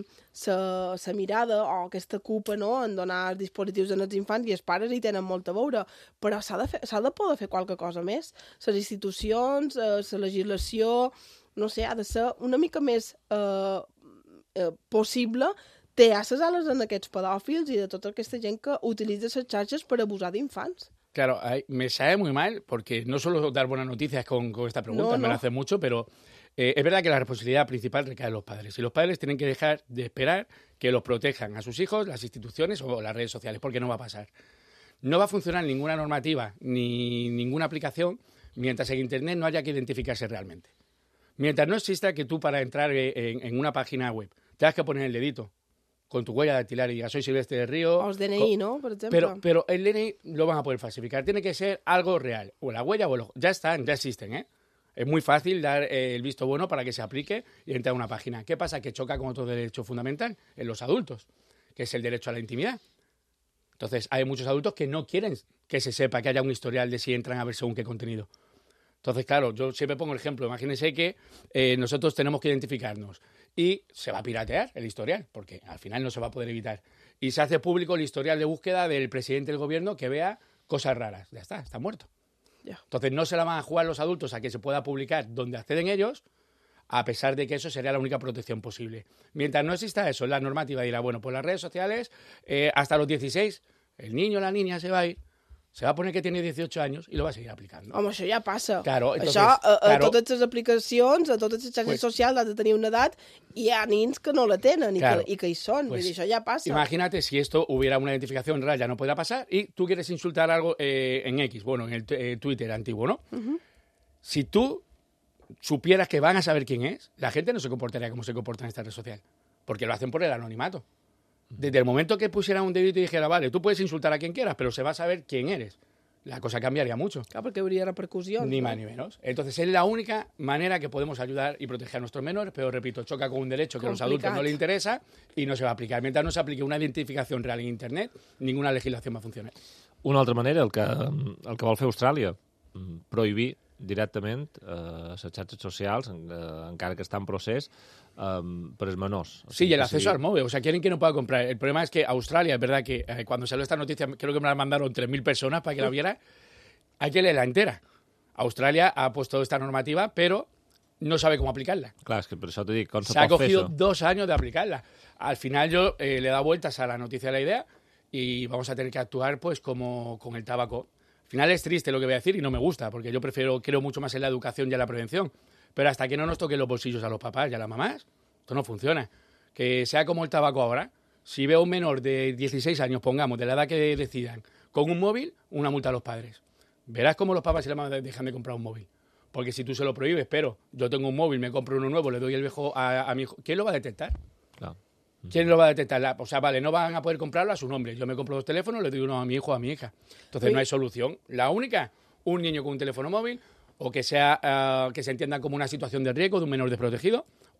la mirada o aquesta culpa, no?, en donar els dispositius als infants i els pares hi tenen molt a veure, però s'ha de, fer, s'ha de poder fer qualque cosa més. Les institucions, uh, la legislació, no sé, ha de ser una mica més uh, uh, possible tallar les ales en aquests pedòfils i de tota aquesta gent que utilitza les xarxes per abusar d'infants. Claro, me sabe muy mal porque no solo dar buenas noticias con, con esta pregunta, no, no. me lo hace mucho, pero eh, es verdad que la responsabilidad principal recae en los padres. Y los padres tienen que dejar de esperar que los protejan a sus hijos, las instituciones o las redes sociales, porque no va a pasar. No va a funcionar ninguna normativa ni ninguna aplicación mientras en Internet no haya que identificarse realmente. Mientras no exista que tú para entrar en, en una página web tengas que poner el dedito con tu huella dactilar y diga, soy Silvestre del Río. O el D N I, ¿no? Por ejemplo. Pero, pero el D N I lo van a poder falsificar. Tiene que ser algo real. O la huella o el ojo. Ya están, ya existen, ¿eh? Es muy fácil dar eh, el visto bueno para que se aplique y entre a una página. ¿Qué pasa? Que choca con otro derecho fundamental en los adultos, que es el derecho a la intimidad. Entonces, hay muchos adultos que no quieren que se sepa que haya un historial de si entran a ver según qué contenido. Entonces, claro, yo siempre pongo el ejemplo. Imagínense que eh, nosotros tenemos que identificarnos y se va a piratear el historial, porque al final no se va a poder evitar. Y se hace público el historial de búsqueda del presidente del gobierno que vea cosas raras. Ya está, está muerto. Yeah. Entonces, no se la van a jugar los adultos a que se pueda publicar donde acceden ellos, a pesar de que eso sería la única protección posible. Mientras no exista eso, la normativa dirá, bueno, pues las redes sociales, eh, hasta los dieciséis, el niño o la niña se va a ir, se va a poner que tiene dieciocho años i lo va a seguir aplicando. Home, això ja passa. Claro, entonces, això, a, a claro, totes les aplicacions, a totes les xarxes pues, socials, has de tenir una edat, i hi ha nins que no la tenen i, claro, que, i que hi són. Pues, vull dir, això ja passa. Imagínate si esto hubiera una identificación real, ya no podrá pasar, y tú quieres insultar algo eh, en X, bueno, en el eh, Twitter antiguo, ¿no? Uh-huh. Si tú supieras que van a saber quién es, la gente no se comportaría como se comporta en esta red social, porque lo hacen por el anonimato. Desde el momento que pusieran un dedito y dijera, vale, tú puedes insultar a quien quieras, pero se va a saber quién eres, la cosa cambiaría mucho. Claro, porque habría repercusión. Ni ¿no? más ni menos. Entonces es la única manera que podemos ayudar y proteger a nuestros menores, pero repito, choca con un derecho que a los adultos no les interesa y no se va a aplicar. Mientras no se aplique una identificación real en Internet, ninguna legislación va a funcionar. Una altra manera, el que, el que vol fer Austràlia, prohibir directament eh, les xarxes socials, eh, encara que està en procés, eh, per els menors. O sí, y el acceso sigui... al móvil. O sea, quieren que no pueda comprar. El problema es que Australia, es verdad que eh, cuando salió esta noticia, creo que me la mandaron tres mil personas para que la viera, hay que leerla entera. Australia ha puesto esta normativa, pero no sabe cómo aplicarla. Claro, es que por eso te digo, ¿cómo se, se ha cogido dos años de aplicarla. Al final yo eh, le he dado vueltas a la noticia de la idea y vamos a tener que actuar pues como con el tabaco. Al final es triste lo que voy a decir y no me gusta, porque yo prefiero, creo mucho más en la educación y en la prevención. Pero hasta que no nos toquen los bolsillos a los papás y a las mamás, esto no funciona. Que sea como el tabaco ahora. Si veo a un menor de dieciséis años, pongamos, de la edad que decidan, con un móvil, una multa a los padres. Verás cómo los papás y las mamás dejan de comprar un móvil. Porque si tú se lo prohíbes, pero yo tengo un móvil, me compro uno nuevo, le doy el viejo a, a mi hijo, ¿quién lo va a detectar? Claro. ¿Quién lo va a detectar? La, o sea, vale, no van a poder comprarlo a su nombre. Yo me compro dos teléfonos, le doy uno a mi hijo o a mi hija. Entonces, sí, no hay solución. La única, un niño con un teléfono móvil, o que sea uh, que se entienda como una situación de riesgo de un menor desprotegido,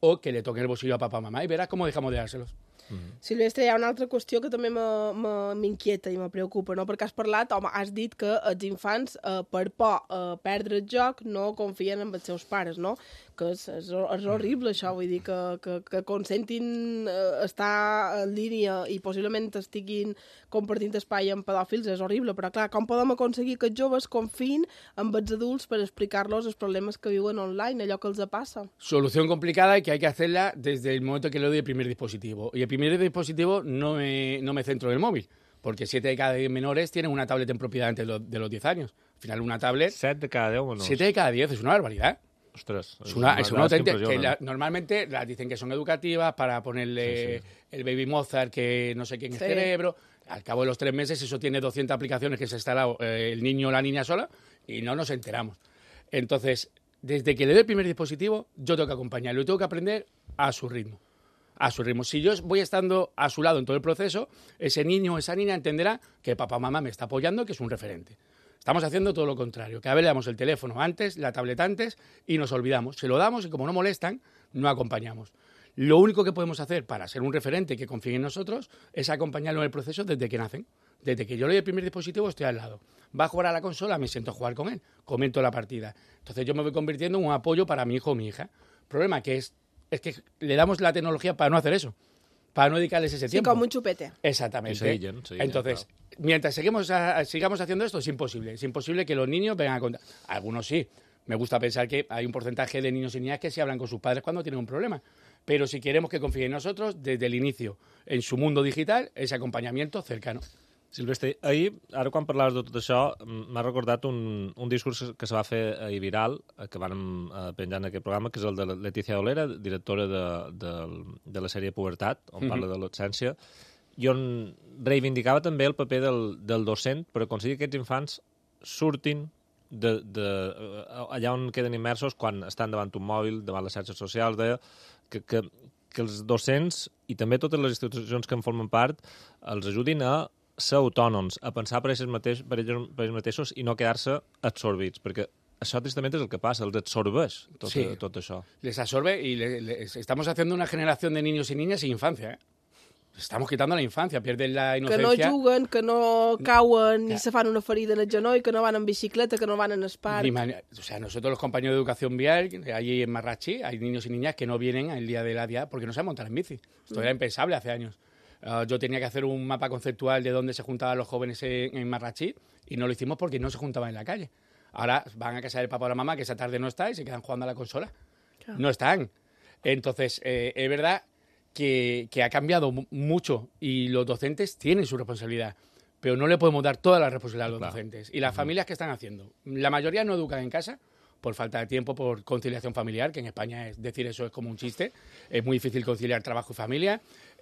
o que le toquen el bolsillo a papá o mamá y verás cómo dejamos de dárselos. Mm. Silvestre, hi ha una altra qüestió que també m'inquieta i me preocupa, no? Perquè has parlat, home, has dit que els infants, eh, per por a perdre el joc, no confien en els seus pares, no? Que és, és, és horrible, això, vull dir, que, que, que consentin eh, estar en línia i possiblement estiguin compartint espai amb pedòfils, és horrible, però clar, com podem aconseguir que els joves confiïn amb els adults per explicar-los els problemes que viuen online, allò que els passa? Solución complicada y que hay que hacerla desde el momento que le doy el primer dispositivo. Y el primer dispositivo no me, no me centro en el móvil, porque siete de cada diez menores tienen una tablet en propiedad antes de los, de los diez años. Al final, una tablet... ¿siete de cada diez o no? siete de cada diez, es una barbaridad. Ostras, es una, es una auténtica... Que la, normalmente las dicen que son educativas para ponerle sí, sí. el Baby Mozart, que no sé qué en sí. el cerebro. Al cabo de los tres meses eso tiene doscientas aplicaciones que se ha instalado eh, el niño o la niña sola y no nos enteramos. Entonces, desde que le doy el primer dispositivo, yo tengo que acompañarlo y tengo que aprender a su ritmo. A su ritmo. Si yo voy estando a su lado en todo el proceso, ese niño o esa niña entenderá que papá o mamá me está apoyando, que es un referente. Estamos haciendo todo lo contrario. Cada vez le damos el teléfono antes, la tableta antes y nos olvidamos. Se lo damos y como no molestan, no acompañamos. Lo único que podemos hacer para ser un referente que confíe en nosotros es acompañarlo en el proceso desde que nacen. Desde que yo le doy el primer dispositivo estoy al lado. Va a jugar a la consola, me siento a jugar con él, comento la partida. Entonces yo me voy convirtiendo en un apoyo para mi hijo o mi hija. El problema que es, es que le damos la tecnología para no hacer eso, para no dedicarles ese tiempo. Sí, como un chupete. Exactamente. Se illen, se illen, Entonces, claro. mientras seguimos a, sigamos haciendo esto, es imposible. Es imposible que los niños vengan a contar. Algunos sí. Me gusta pensar que hay un porcentaje de niños y niñas que sí hablan con sus padres cuando tienen un problema. Pero si queremos que confíen en nosotros, desde el inicio, en su mundo digital, ese acompanyament cercano. Silvestre, ahir, ara quan parlaves de tot això, m'ha recordat un, un discurs que se va fer ahir viral, que vam penjar en aquest programa, que és el de Letícia Dolera, directora de, de, de la sèrie Pubertat, on parla de l'adolescència, i on reivindicava també el paper del, del docent per aconseguir que aquests infants surtin de, de, allà on queden immersos quan estan davant un mòbil, davant les xarxes socials, deia que, que, que els docents i també totes les institucions que en formen part els ajudin a ser autònoms, a pensar per ells, mateix, per ells, per ells mateixos i no quedar-se absorbits, perquè això tristament és el que passa, els absorbeix tot, sí. tot això. Les absorbe y le, les estamos haciendo una generación de niños y niñas sin infancia, ¿eh? Estamos quitando la infancia, pierden la inocencia. Que no juguen, que no cauen, ni se fan una ferida en el genoll, que no van en bicicleta, que no van en el parc. O sea, nosotros los compañeros de educación vial, allí en Marrachi, hay niños y niñas que no vienen el día de la día porque no saben montar en bici. Esto mm. era impensable hace años. Uh, yo tenía que hacer un mapa conceptual de dónde se juntaban los jóvenes en, en Marrachi y no lo hicimos porque no se juntaban en la calle. Ahora van a casa del papá o la mamá, que esa tarde no está, y se quedan jugando a la consola. Claro. No están. Entonces, eh, es verdad que, que ha cambiado mucho y los docentes tienen su responsabilidad, pero no le podemos dar toda la responsabilidad a los claro. docentes. Y las uh-huh. familias, ¿qué están haciendo? La mayoría no educan en casa por falta de tiempo, por conciliación familiar, que en España es decir eso es como un chiste. Es muy difícil conciliar trabajo y familia.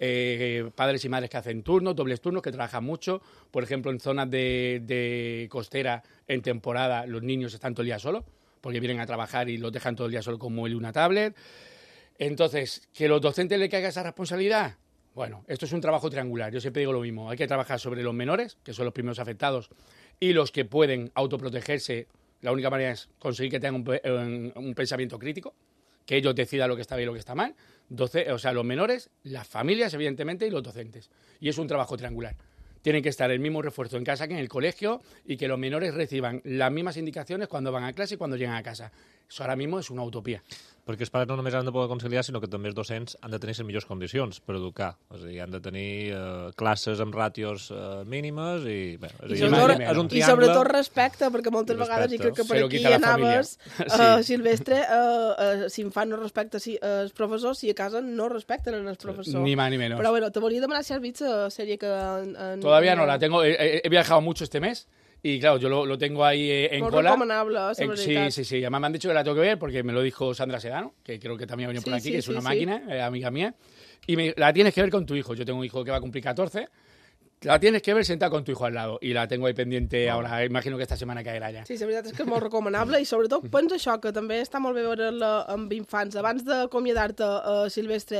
Eh, padres y madres que hacen turnos, dobles turnos, que trabajan mucho. Por ejemplo, en zonas de, de costera, en temporada, los niños están todo el día solos, porque vienen a trabajar y los dejan todo el día solo con móvil y una tablet. Entonces, ¿que los docentes le caiga esa responsabilidad? Bueno, esto es un trabajo triangular. Yo siempre digo lo mismo. Hay que trabajar sobre los menores, que son los primeros afectados, y los que pueden autoprotegerse. La única manera es conseguir que tengan un, un pensamiento crítico, que ellos decidan lo que está bien y lo que está mal. Doce, o sea, los menores, las familias, evidentemente, y los docentes. Y es un trabajo triangular. Tienen que estar el mismo refuerzo en casa que en el colegio y que los menores reciban las mismas indicaciones cuando van a clase y cuando llegan a casa. Eso ahora mismo és una utopia. Perquè els pares no només han de poder conciliar, sinó que també els docents han de tenir les millors condicions per educar. És a dir, han de tenir uh, classes amb ràtios uh, mínimes i... Bé, és, I, dir, sobretot, és un i sobretot respecte, perquè moltes vegades, i crec que per aquí anaves, uh, Silvestre, uh, uh, si infant no respecta si, uh, els professors, si a casa no respecten els professors. Ni más ni menos. Però bueno, te volia demanar si has vist la sèrie que... En, en, Todavía no, la tengo, he, he viajado mucho este mes. Y claro, yo lo, lo tengo ahí eh, en Muy cola. recomendable, en, Sí, sí, sí. Además me han dicho que la tengo que ver porque me lo dijo Sandra Sedano, que creo que también ha venido sí, por aquí, sí, que es sí, una sí. máquina, eh, amiga mía. Y me, la tienes que ver con tu hijo. Yo tengo un hijo que va a cumplir catorce. La tienes que ver sentada con tu hijo al lado. I la tengo ahí pendiente oh. ahora. Imagino que esta setmana caerà ja. Sí, la veritat és que és molt recomanable i sobretot pensa això, que també està molt bé veure-la amb infants. Abans d'acomiadar-te, uh, Silvestre,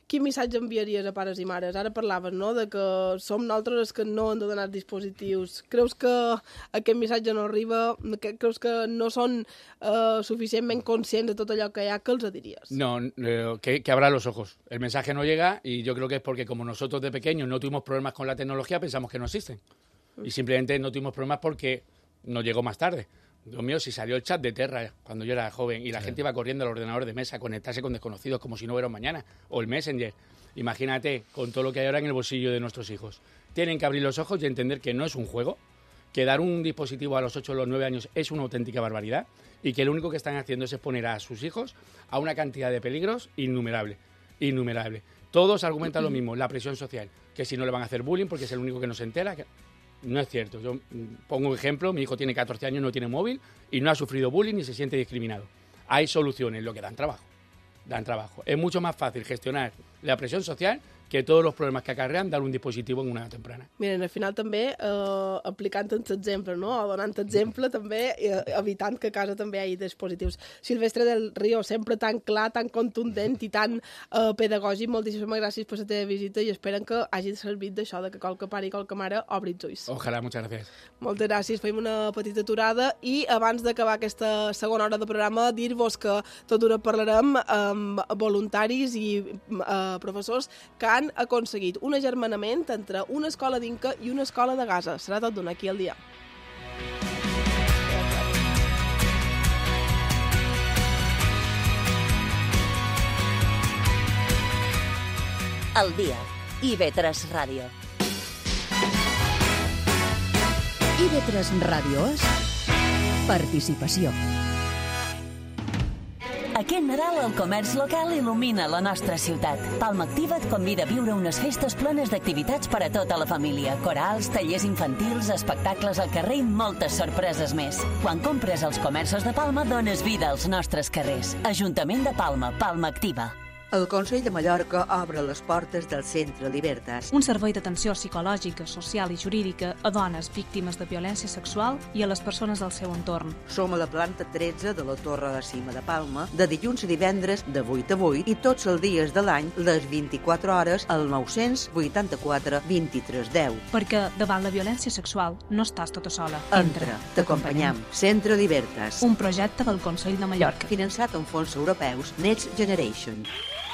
quin missatge enviaries a pares i mares? Ara parlaves, no?, de que som nosaltres els que no hem de donar dispositius. Creus que aquest missatge no arriba? Creus que no són eh, suficientment conscients de tot allò que hi ha? Què els diries? No, eh, que, que abra los ojos. El mensaje no llega y yo creo que es porque como nosotros de pequeños no tuvimos problemas con la tecnología, pensamos que no existen. Y simplemente no tuvimos problemas porque nos llegó más tarde. Dios mío, si salió el chat de Terra cuando yo era joven y la sí. gente iba corriendo al ordenador de mesa a conectarse con desconocidos como si no hubiera un mañana, o el Messenger. Imagínate con todo lo que hay ahora en el bolsillo de nuestros hijos. Tienen que abrir los ojos y entender que no es un juego, que dar un dispositivo a los ocho o los nueve años es una auténtica barbaridad y que lo único que están haciendo es exponer a sus hijos a una cantidad de peligros innumerable, innumerable. Todos argumentan lo mismo, la presión social, que si no le van a hacer bullying porque es el único que no se entera. Que... No es cierto. Yo pongo un ejemplo, mi hijo tiene catorce años, no tiene móvil y no ha sufrido bullying ni se siente discriminado. Hay soluciones, lo que dan trabajo. Dan trabajo. Es mucho más fácil gestionar la presión social que tots els problemes que acarrean dar un dispositiu en una edat temprana. Miren, al final també eh, aplicant els exemples, no? O donant exemple també, eh, evitant que a casa també hi hagi dispositius. Silvestre del Río, sempre tan clar, tan contundent i tan eh, pedagògic, moltíssimes gràcies per la teva visita i esperen que hagi servit d'això, de que qualque pare i qualque mare obri els ulls. Ojalà, muchas gracias. Moltes gràcies, fem una petita aturada i abans d'acabar aquesta segona hora de programa dir-vos que tot d'una parlarem amb voluntaris i eh, professors que han aconseguit un agermanament entre una escola d'Inca i una escola de Gaza. Serà tot d'un aquí al dia. Al dia. I ve tres Ràdio. I ve tres Ràdio és participació. Aquest Nadal el comerç local il·lumina la nostra ciutat. Palma Activa et convida a viure unes festes plenes d'activitats per a tota la família. Corals, tallers infantils, espectacles al carrer i moltes sorpreses més. Quan compres als comerços de Palma, dones vida als nostres carrers. Ajuntament de Palma, Palma Activa. El Consell de Mallorca obre les portes del Centre Libertas. Un servei d'atenció psicològica, social i jurídica a dones víctimes de violència sexual i a les persones del seu entorn. Som a la planta tretze de la Torre de Cima de Palma, de dilluns a divendres de vuit a vuit i tots els dies de l'any, les vint-i-quatre hores, al nou-cents vuitanta-quatre vint-i-tres deu. Perquè davant la violència sexual no estàs tota sola. Entra, t'acompanyam. Centre Libertas. Un projecte del Consell de Mallorca. Finançat amb fons europeus Next Generation.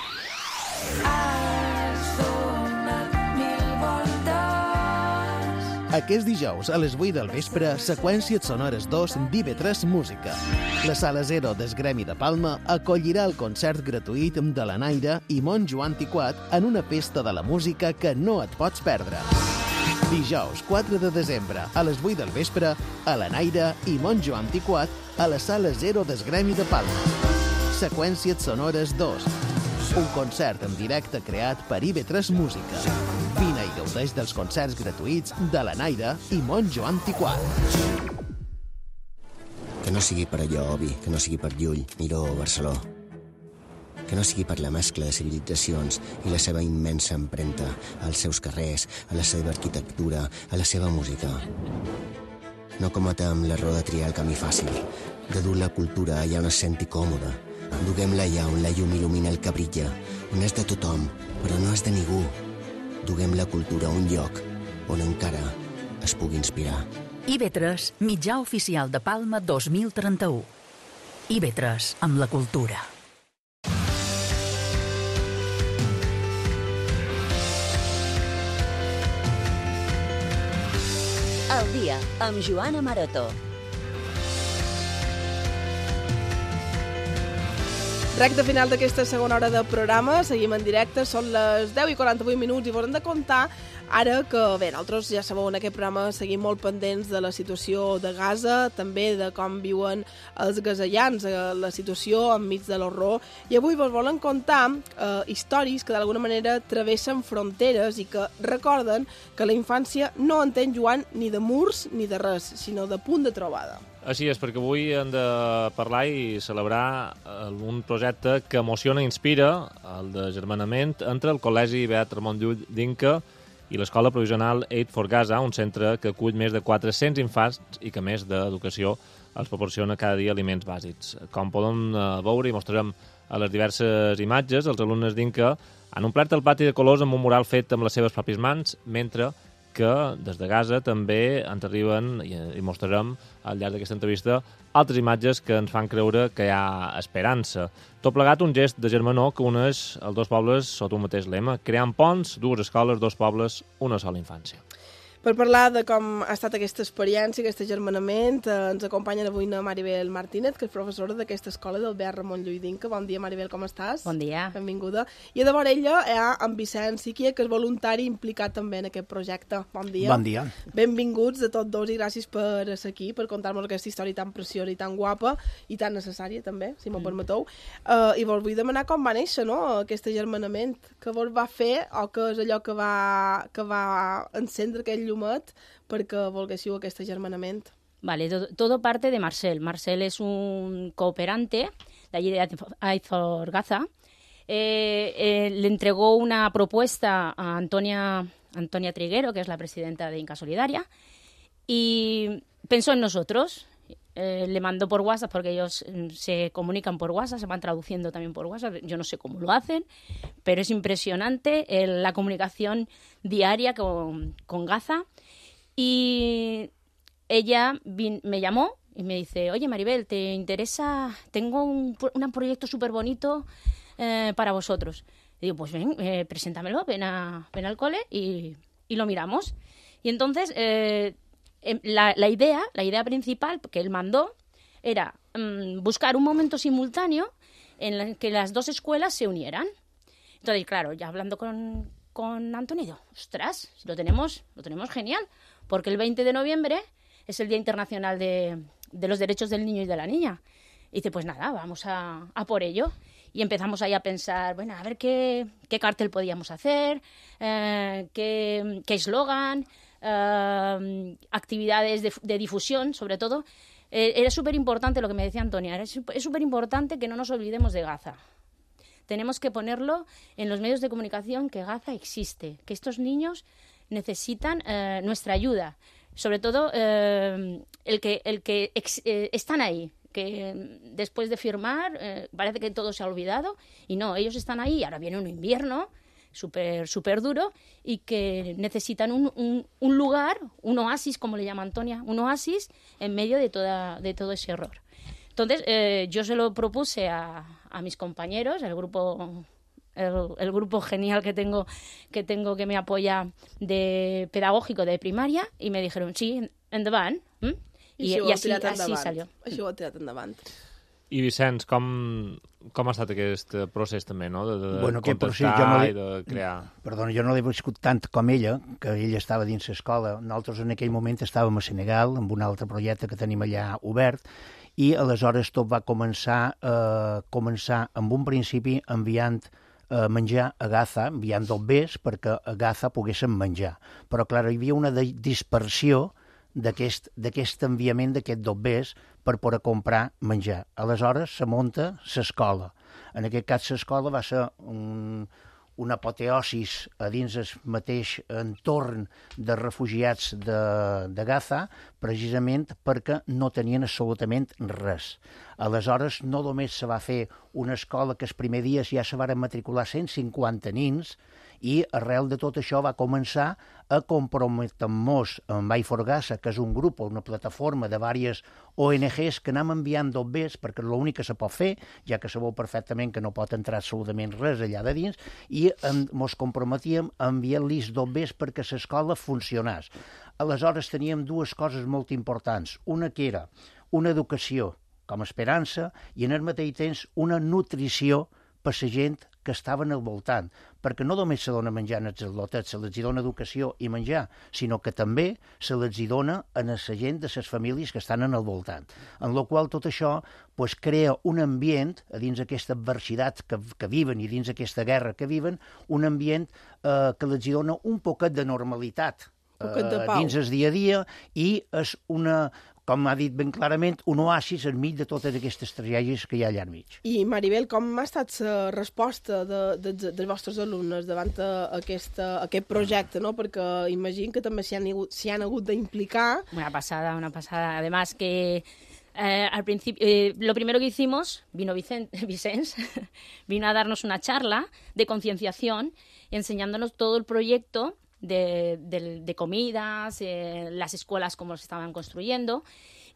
Aquest dijous, a les vuit del vespre, Seqüències Sonores dos d'I V tres Música. La Sala Zero del Gremi de Palma acollirà el concert gratuït de la Naira i Mont Joan Tiquat en una festa de la música que no et pots perdre. Dijous, quatre de desembre, a les vuit del vespre, a la Naira i Mont Joan Tiquat a la Sala Zero del Gremi de Palma. Seqüències Sonores dos. Un concert en directe creat per I V tres Música. Vine i gaudeix dels concerts gratuïts de la Naira i Mont Joan Tiquat. Que no sigui per allò, Obi, que no sigui per Llull, Miró o Barceló. Que no sigui per la mescla de civilitzacions i la seva immensa empremta als seus carrers, a la seva arquitectura, a la seva música. No cometem l'error de triar el camí fàcil, de dur la cultura allà on es senti còmode. Duguem-la allà on la llum il·lumina el que brilla, on és de tothom, però no és de ningú. Duguem la cultura a un lloc on encara es pugui inspirar. I V tres, mitjà oficial de Palma dos mil trenta-u. I V tres, amb la cultura. Al dia, amb Joana Maroto. Recte final d'aquesta segona hora de programa, seguim en directe, són les deu i quaranta-vuit minuts i vos hem de contar ara que, bé, nosaltres ja sabeu en aquest programa seguim molt pendents de la situació de Gaza, també de com viuen els gazellans, la situació enmig de l'horror, i avui vos volen contar eh, històries que d'alguna manera travessen fronteres i que recorden que la infància no entén Joan ni de murs ni de res, sinó de punt de trobada. Així és, perquè avui hem de parlar i celebrar un projecte que emociona i inspira, el de germanament entre el Col·legi Beat Ramon Llull d'Inca i l'Escola Provisional Aid for Gaza, un centre que acull més de quatre-cents infants i que, a més d'educació, els proporciona cada dia aliments bàsics. Com podem veure i mostrarem a les diverses imatges, els alumnes diuen que han omplert el pati de colors amb un mural fet amb les seves pròpies mans, mentre que des de Gaza també ens arriben, i, i mostrarem al llarg d'aquesta entrevista, altres imatges que ens fan creure que hi ha esperança. Tot plegat un gest de germanor que uneix els dos pobles sota un mateix lema, creant ponts, dues escoles, dos pobles, una sola infància. Per parlar de com ha estat aquesta experiència, aquest agermanament, eh, ens acompanyen avui na Maribel Martínez, que és professora d'aquesta escola del B R Montllui d'Inca. Bon dia, Maribel, com estàs? Bon dia. Benvinguda. I de vora ella hi ha en Vicent Siquia, que és voluntari implicat també en aquest projecte. Bon dia. Bon dia. Benvinguts a tots dos i gràcies per ser aquí, per contar-nos aquesta història tan preciosa i tan guapa i tan necessària també, si m'ho mm. permeteu. Uh, I vos vull demanar com va néixer, no?, aquest agermanament, que vos va fer o que és allò que va, que va encendre aquell llumet perquè volguéssiu aquest agermanament. Vale, todo, todo parte de Marcel. Marcel es un cooperante de allí de Aizor Gaza. Eh, eh, le entregó una propuesta a Antonia, Antonia Triguero, que es la presidenta de Inca Solidaria, y pensó en nosotros. Eh, le mandó por WhatsApp, porque ellos se comunican por WhatsApp, se van traduciendo también por WhatsApp, yo no sé cómo lo hacen, pero es impresionante eh, la comunicación diaria con, con Gaza. Y ella vin, me llamó y me dice, oye Maribel, ¿te interesa? Tengo un, un proyecto súper bonito eh, para vosotros. Y digo, pues ven, eh, preséntamelo, ven, a, ven al cole y, y lo miramos. Y entonces... Eh, La, la idea, la idea principal que él mandó era um, buscar un momento simultáneo en el que las dos escuelas se unieran. Entonces, claro, ya hablando con, con Antonio, digo, ostras, lo tenemos, lo tenemos genial, porque el veinte de noviembre es el Día Internacional de, de los Derechos del Niño y de la Niña. Y dice, pues nada, vamos a, a por ello. Y empezamos ahí a pensar, bueno, a ver qué, qué cartel podíamos hacer, eh, qué eslogan... Uh, actividades de, de difusión, sobre todo. Eh, era súper importante lo que me decía Antonia, era, es súper importante que no nos olvidemos de Gaza. Tenemos que ponerlo en los medios de comunicación, que Gaza existe, que estos niños necesitan uh, nuestra ayuda. Sobre todo uh, el que, el que ex, eh, están ahí, que después de firmar eh, parece que todo se ha olvidado, y no, ellos están ahí, y ahora viene un invierno súper super duro, y que necesitan un, un, un lugar, un oasis, como le llama Antonia, un oasis en medio de, toda, de todo ese horror. Entonces, eh, yo se lo propuse a, a mis compañeros, el grupo, el, el grupo genial que tengo, que tengo que me apoya de pedagógico de primaria, y me dijeron, sí, endavant. ¿Mm? I, I, i així, així salió. Així ho ha tirat endavant. I Vicenç, com, com ha estat aquest procés també, no? De, de bueno, contactar jo no i de crear... Perdona, jo no l'he viscut tant com ella, que ella estava dins l'escola. Nosaltres en aquell moment estàvem a Senegal, amb un altre projecte que tenim allà obert, i aleshores tot va començar, eh, començar amb un principi enviant eh, menjar a Gaza, enviant dobbers perquè a Gaza poguessin menjar. Però, clar, hi havia una dispersió d'aquest enviament d'aquest dobbers per poder comprar menjar. Aleshores se munta l'escola. En aquest cas l'escola va ser un, una apoteosis a dins el mateix entorn de refugiats de, de Gaza, precisament perquè no tenien absolutament res. Aleshores no només se va fer una escola que els primers dies ja se van matricular cent cinquanta nins, i arrel de tot això va començar a comprometre-nos amb Aizor Gaza, que és un grup o una plataforma de diverses O N Ges que anem enviant dobbers, perquè és l'únic que se pot fer, ja que sabeu perfectament que no pot entrar absolutament res allà de dins, i ens comprometíem a enviar-los dobbers perquè l'escola funcionés. Aleshores teníem dues coses molt importants. Una que era una educació com a esperança i en el mateix temps una nutrició per la gent que estaven al voltant, perquè no només se dona menjar als atlotets, se les dona educació i menjar, sinó que també se les dona a la gent de les famílies que estan al voltant. En la qual tot això pues, crea un ambient, a dins aquesta adversitat que, que viven i dins aquesta guerra que viven, un ambient eh, que les dona un poquet de normalitat eh, dins el dia a dia, i és una... com ha dit ben clarament, un oasis enmig de totes aquestes tragèdies que hi ha allà enmig. I, Maribel, com ha estat la resposta de, de, de, dels vostres alumnes davant aquesta, aquest projecte, no? Perquè imagino que també s'hi han, han hagut d'implicar. Una passada, una passada. Además que Eh, al principio, eh, lo primero que hicimos, vino Vicente, Vicens, vino a darnos una charla de concienciación, enseñándonos todo el proyecto de, de, de comidas, eh, las escuelas cómo se estaban construyendo,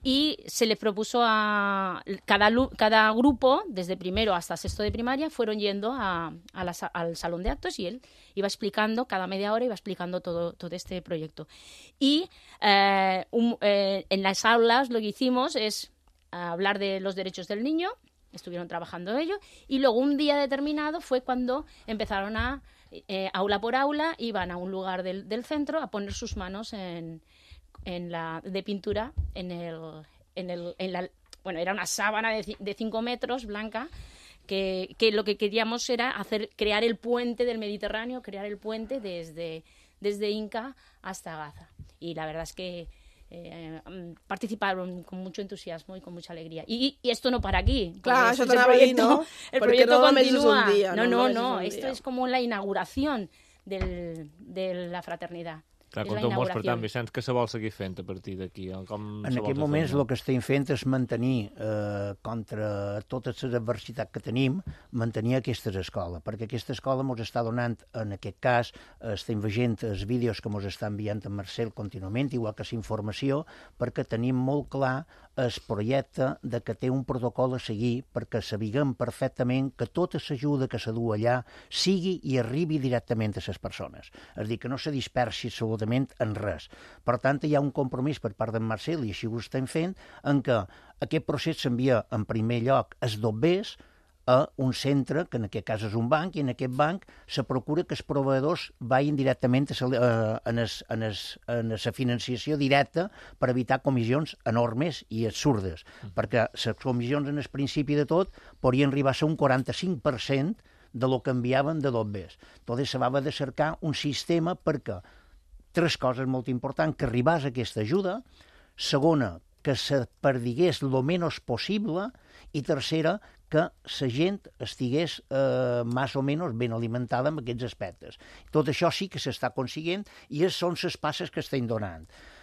y se le propuso a cada, cada grupo, desde primero hasta sexto de primaria, fueron yendo a, a la, al salón de actos y él iba explicando, cada media hora iba explicando todo, todo este proyecto. Y eh, un, eh, en las aulas lo que hicimos es hablar de los derechos del niño, estuvieron trabajando ello, y luego un día determinado fue cuando empezaron a, eh, aula por aula, iban a un lugar del, del centro a poner sus manos en... En la, de pintura en el, en el en la, bueno, era una sábana de, de cinco metros blanca que, que lo que queríamos era hacer crear el puente del Mediterráneo, crear el puente desde, desde Inca hasta Gaza. Y la verdad es que eh, participaron con mucho entusiasmo y con mucha alegría. Y, y esto no para aquí. Clar, això t'anava a dir, no? El Perquè proyecto no només és continúa. un dia, no, no no, només no, és un esto dia. es como la inauguración del, de la fraternidad. Clar, És la conteu molts, per inauguració. tant, Vicenç, què se vol seguir fent a partir d'aquí? Com En se vol aquest moments fer? el que estem fent és mantenir, eh, contra totes les adversitats que tenim, mantenir aquesta escola, perquè aquesta escola ens està donant, en aquest cas, eh, estem veient els vídeos que ens està enviant en Marcel contínuament, igual que la informació, perquè tenim molt clar el projecte de que té un protocol a seguir perquè sabiguem perfectament que tota l'ajuda que se du allà sigui i arribi directament a les persones. És a dir, que no se dispersi absolutament en res. Per tant, hi ha un compromís per part d'en Marcel, i així ho estem fent, en què aquest procés s'envia en primer lloc als dobbers a un centre, que en aquest cas és un banc, i en aquest banc se procura que els proveïdors vagin directament a la, en, es, en, es, en la financiació directa per evitar comissions enormes i absurdes, mm. perquè les comissions en el principi de tot podrien arribar a ser un quaranta-cinc per cent de lo que enviaven de dobbers. Entonces se va haver de cercar un sistema perquè tres coses molt importants, que arribés a aquesta ajuda, segona, que se perdigués el menys possible, i tercera, que la gent estigués eh, més o menys ben alimentada amb aquests aspectes. Tot això sí que s'està aconseguint i són les passes que estem donant.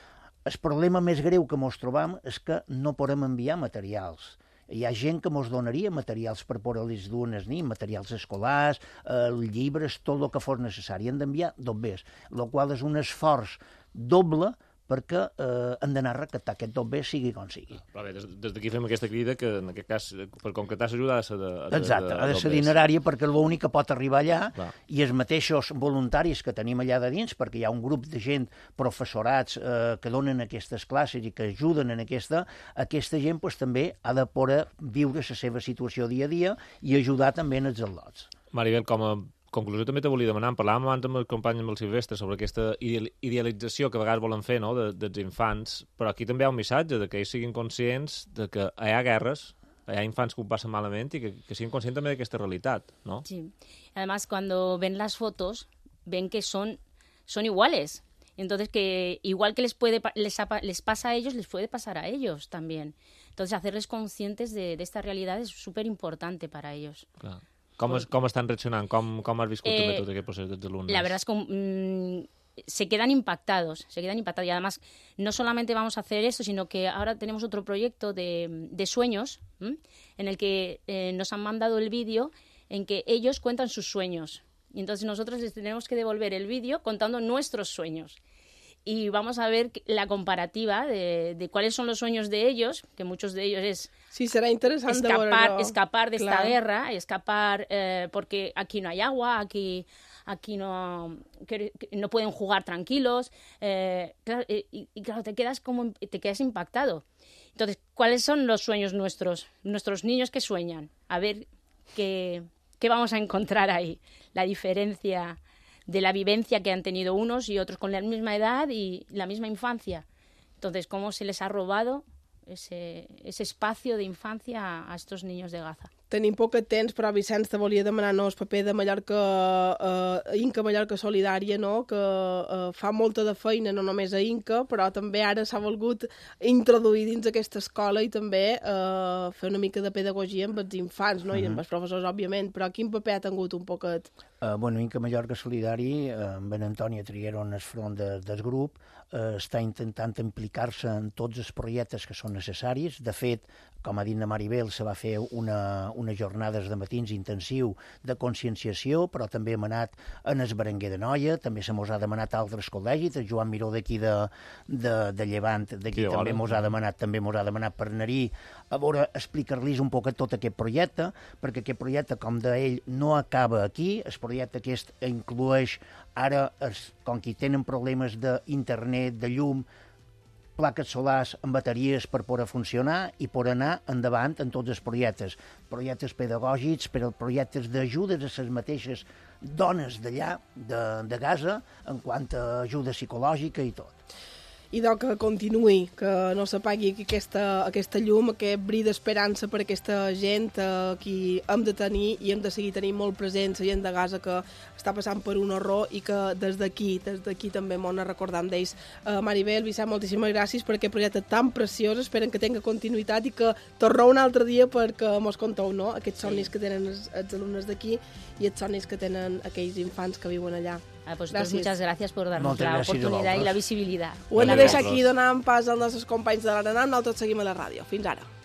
El problema més greu que ens trobam és que no podem enviar materials. Hi ha gent que ens donaria materials per poder-los dur als nens, materials escolars, eh, llibres, tot el que fos necessari. Hem d'enviar dobbers, el qual és un esforç doble perquè eh, hem d'anar a recaptar aquest dobbers sigui com sigui. Però bé, des, des d'aquí fem aquesta crida que, en aquest cas, per concretar l'ajuda ha de ser de, de, Exacte, de, de ha de ser dobbers. dinerària perquè l'únic que pot arribar allà, Clar. i els mateixos voluntaris que tenim allà de dins, perquè hi ha un grup de gent, professorats, eh, que donen aquestes classes i que ajuden en aquesta, aquesta gent pues, també ha de poder viure la seva situació dia a dia i ajudar també en els al·lots. Maribel, com a conclusió també te volia demanar, en parlàvem abans amb el company amb el Silvestre sobre aquesta idealització que a vegades volen fer, no?, de, dels infants, però aquí també hi ha un missatge de que ells siguin conscients de que hi ha guerres, hi ha infants que ho passen malament i que, que siguin conscients també d'aquesta realitat, ¿no? Sí. Además, cuando ven las fotos, ven que son, son iguales. Entonces, que igual que les, puede, les, les pasa a ellos, les puede pasar a ellos también. Entonces, hacerles conscientes de, de esta realidad es súper importante para ellos. Clar. Com, es, com estan reaccionant? Com, com has viscut eh, també tot aquest procés dels alumnes? La verdad es que mmm, se quedan impactados, se quedan impactados. Y además, no solamente vamos a hacer eso, sino que ahora tenemos otro proyecto de, de sueños, ¿m? en el que eh, nos han mandado el vídeo en que ellos cuentan sus sueños. Y entonces nosotros les tenemos que devolver el vídeo contando nuestros sueños. Y vamos a ver la comparativa de, de cuáles son los sueños de ellos, que muchos de ellos es sí, será interesante escapar, escapar de claro. esta guerra, escapar eh, porque aquí no hay agua, aquí, aquí no, que, que no pueden jugar tranquilos, eh, claro, y, y claro, te quedas, como, te quedas impactado. Entonces, ¿cuáles son los sueños nuestros? Nuestros niños que sueñan. A ver qué, qué vamos a encontrar ahí, la diferencia de la vivencia que han tenido unos y otros con la misma edad y la misma infancia. Entonces, cómo se les ha robado ese, ese espacio de infancia a estos niños de Gaza. Tenim poc temps, però Vicenç te volia demanar no, el paper de Mallorca, eh, Inca Mallorca Solidària, no? que eh, fa molta de feina, no només a Inca, però també ara s'ha volgut introduir dins aquesta escola i també eh, fer una mica de pedagogia amb els infants, no? Uh-huh. I amb els professors, òbviament, però quin paper ha tingut un poquet? Uh, bueno, Inca Mallorca Solidari, uh, amb en Antònia Triguero en el front de, del grup, uh, està intentant implicar-se en tots els projectes que són necessaris. De fet, com ha dit la Maribel, se va fer una, unes jornades de matins intensiu de conscienciació, però també hem anat en el Berenguer de Noia, també se mos ha demanat a altres col·legis, el Joan Miró d'aquí de, de, de Llevant, d'aquí també mos ha demanat, també mos ha demanat per anar-hi a veure, explicar-los un poc tot aquest projecte, perquè aquest projecte, com d'ell, no acaba aquí, el projecte aquest inclueix ara, es, com que tenen problemes d'internet, de llum, plaques solars amb bateries per poder funcionar i per anar endavant en tots els projectes. Projectes pedagògics, per als projectes d'ajudes a les mateixes dones d'allà, de, de Gaza, en quant a ajuda psicològica i tot. I doncs que continuï, que no s'apagui aquesta, aquesta llum, aquest bri d'esperança per aquesta gent eh, que hem de tenir i hem de seguir tenint molt present la gent de Gaza que està passant per un horror i que des d'aquí, des d'aquí també m'ho recordam d'ells. Eh, Maribel, Vicent, moltíssimes gràcies per aquest projecte tan preciós, esperen que tingui continuïtat i que torneu un altre dia perquè mos conteu, no?, aquests somnis sí. que tenen els, els alumnes d'aquí i els somnis que tenen aquells infants que viuen allà. Ah, pues gracias. Muchas gracias por darnos la oportunidad y la visibilidad. Ho hem de deixar aquí, donant pas als nostres companys de l'Arenal, nosaltres seguim a la ràdio. Fins ara.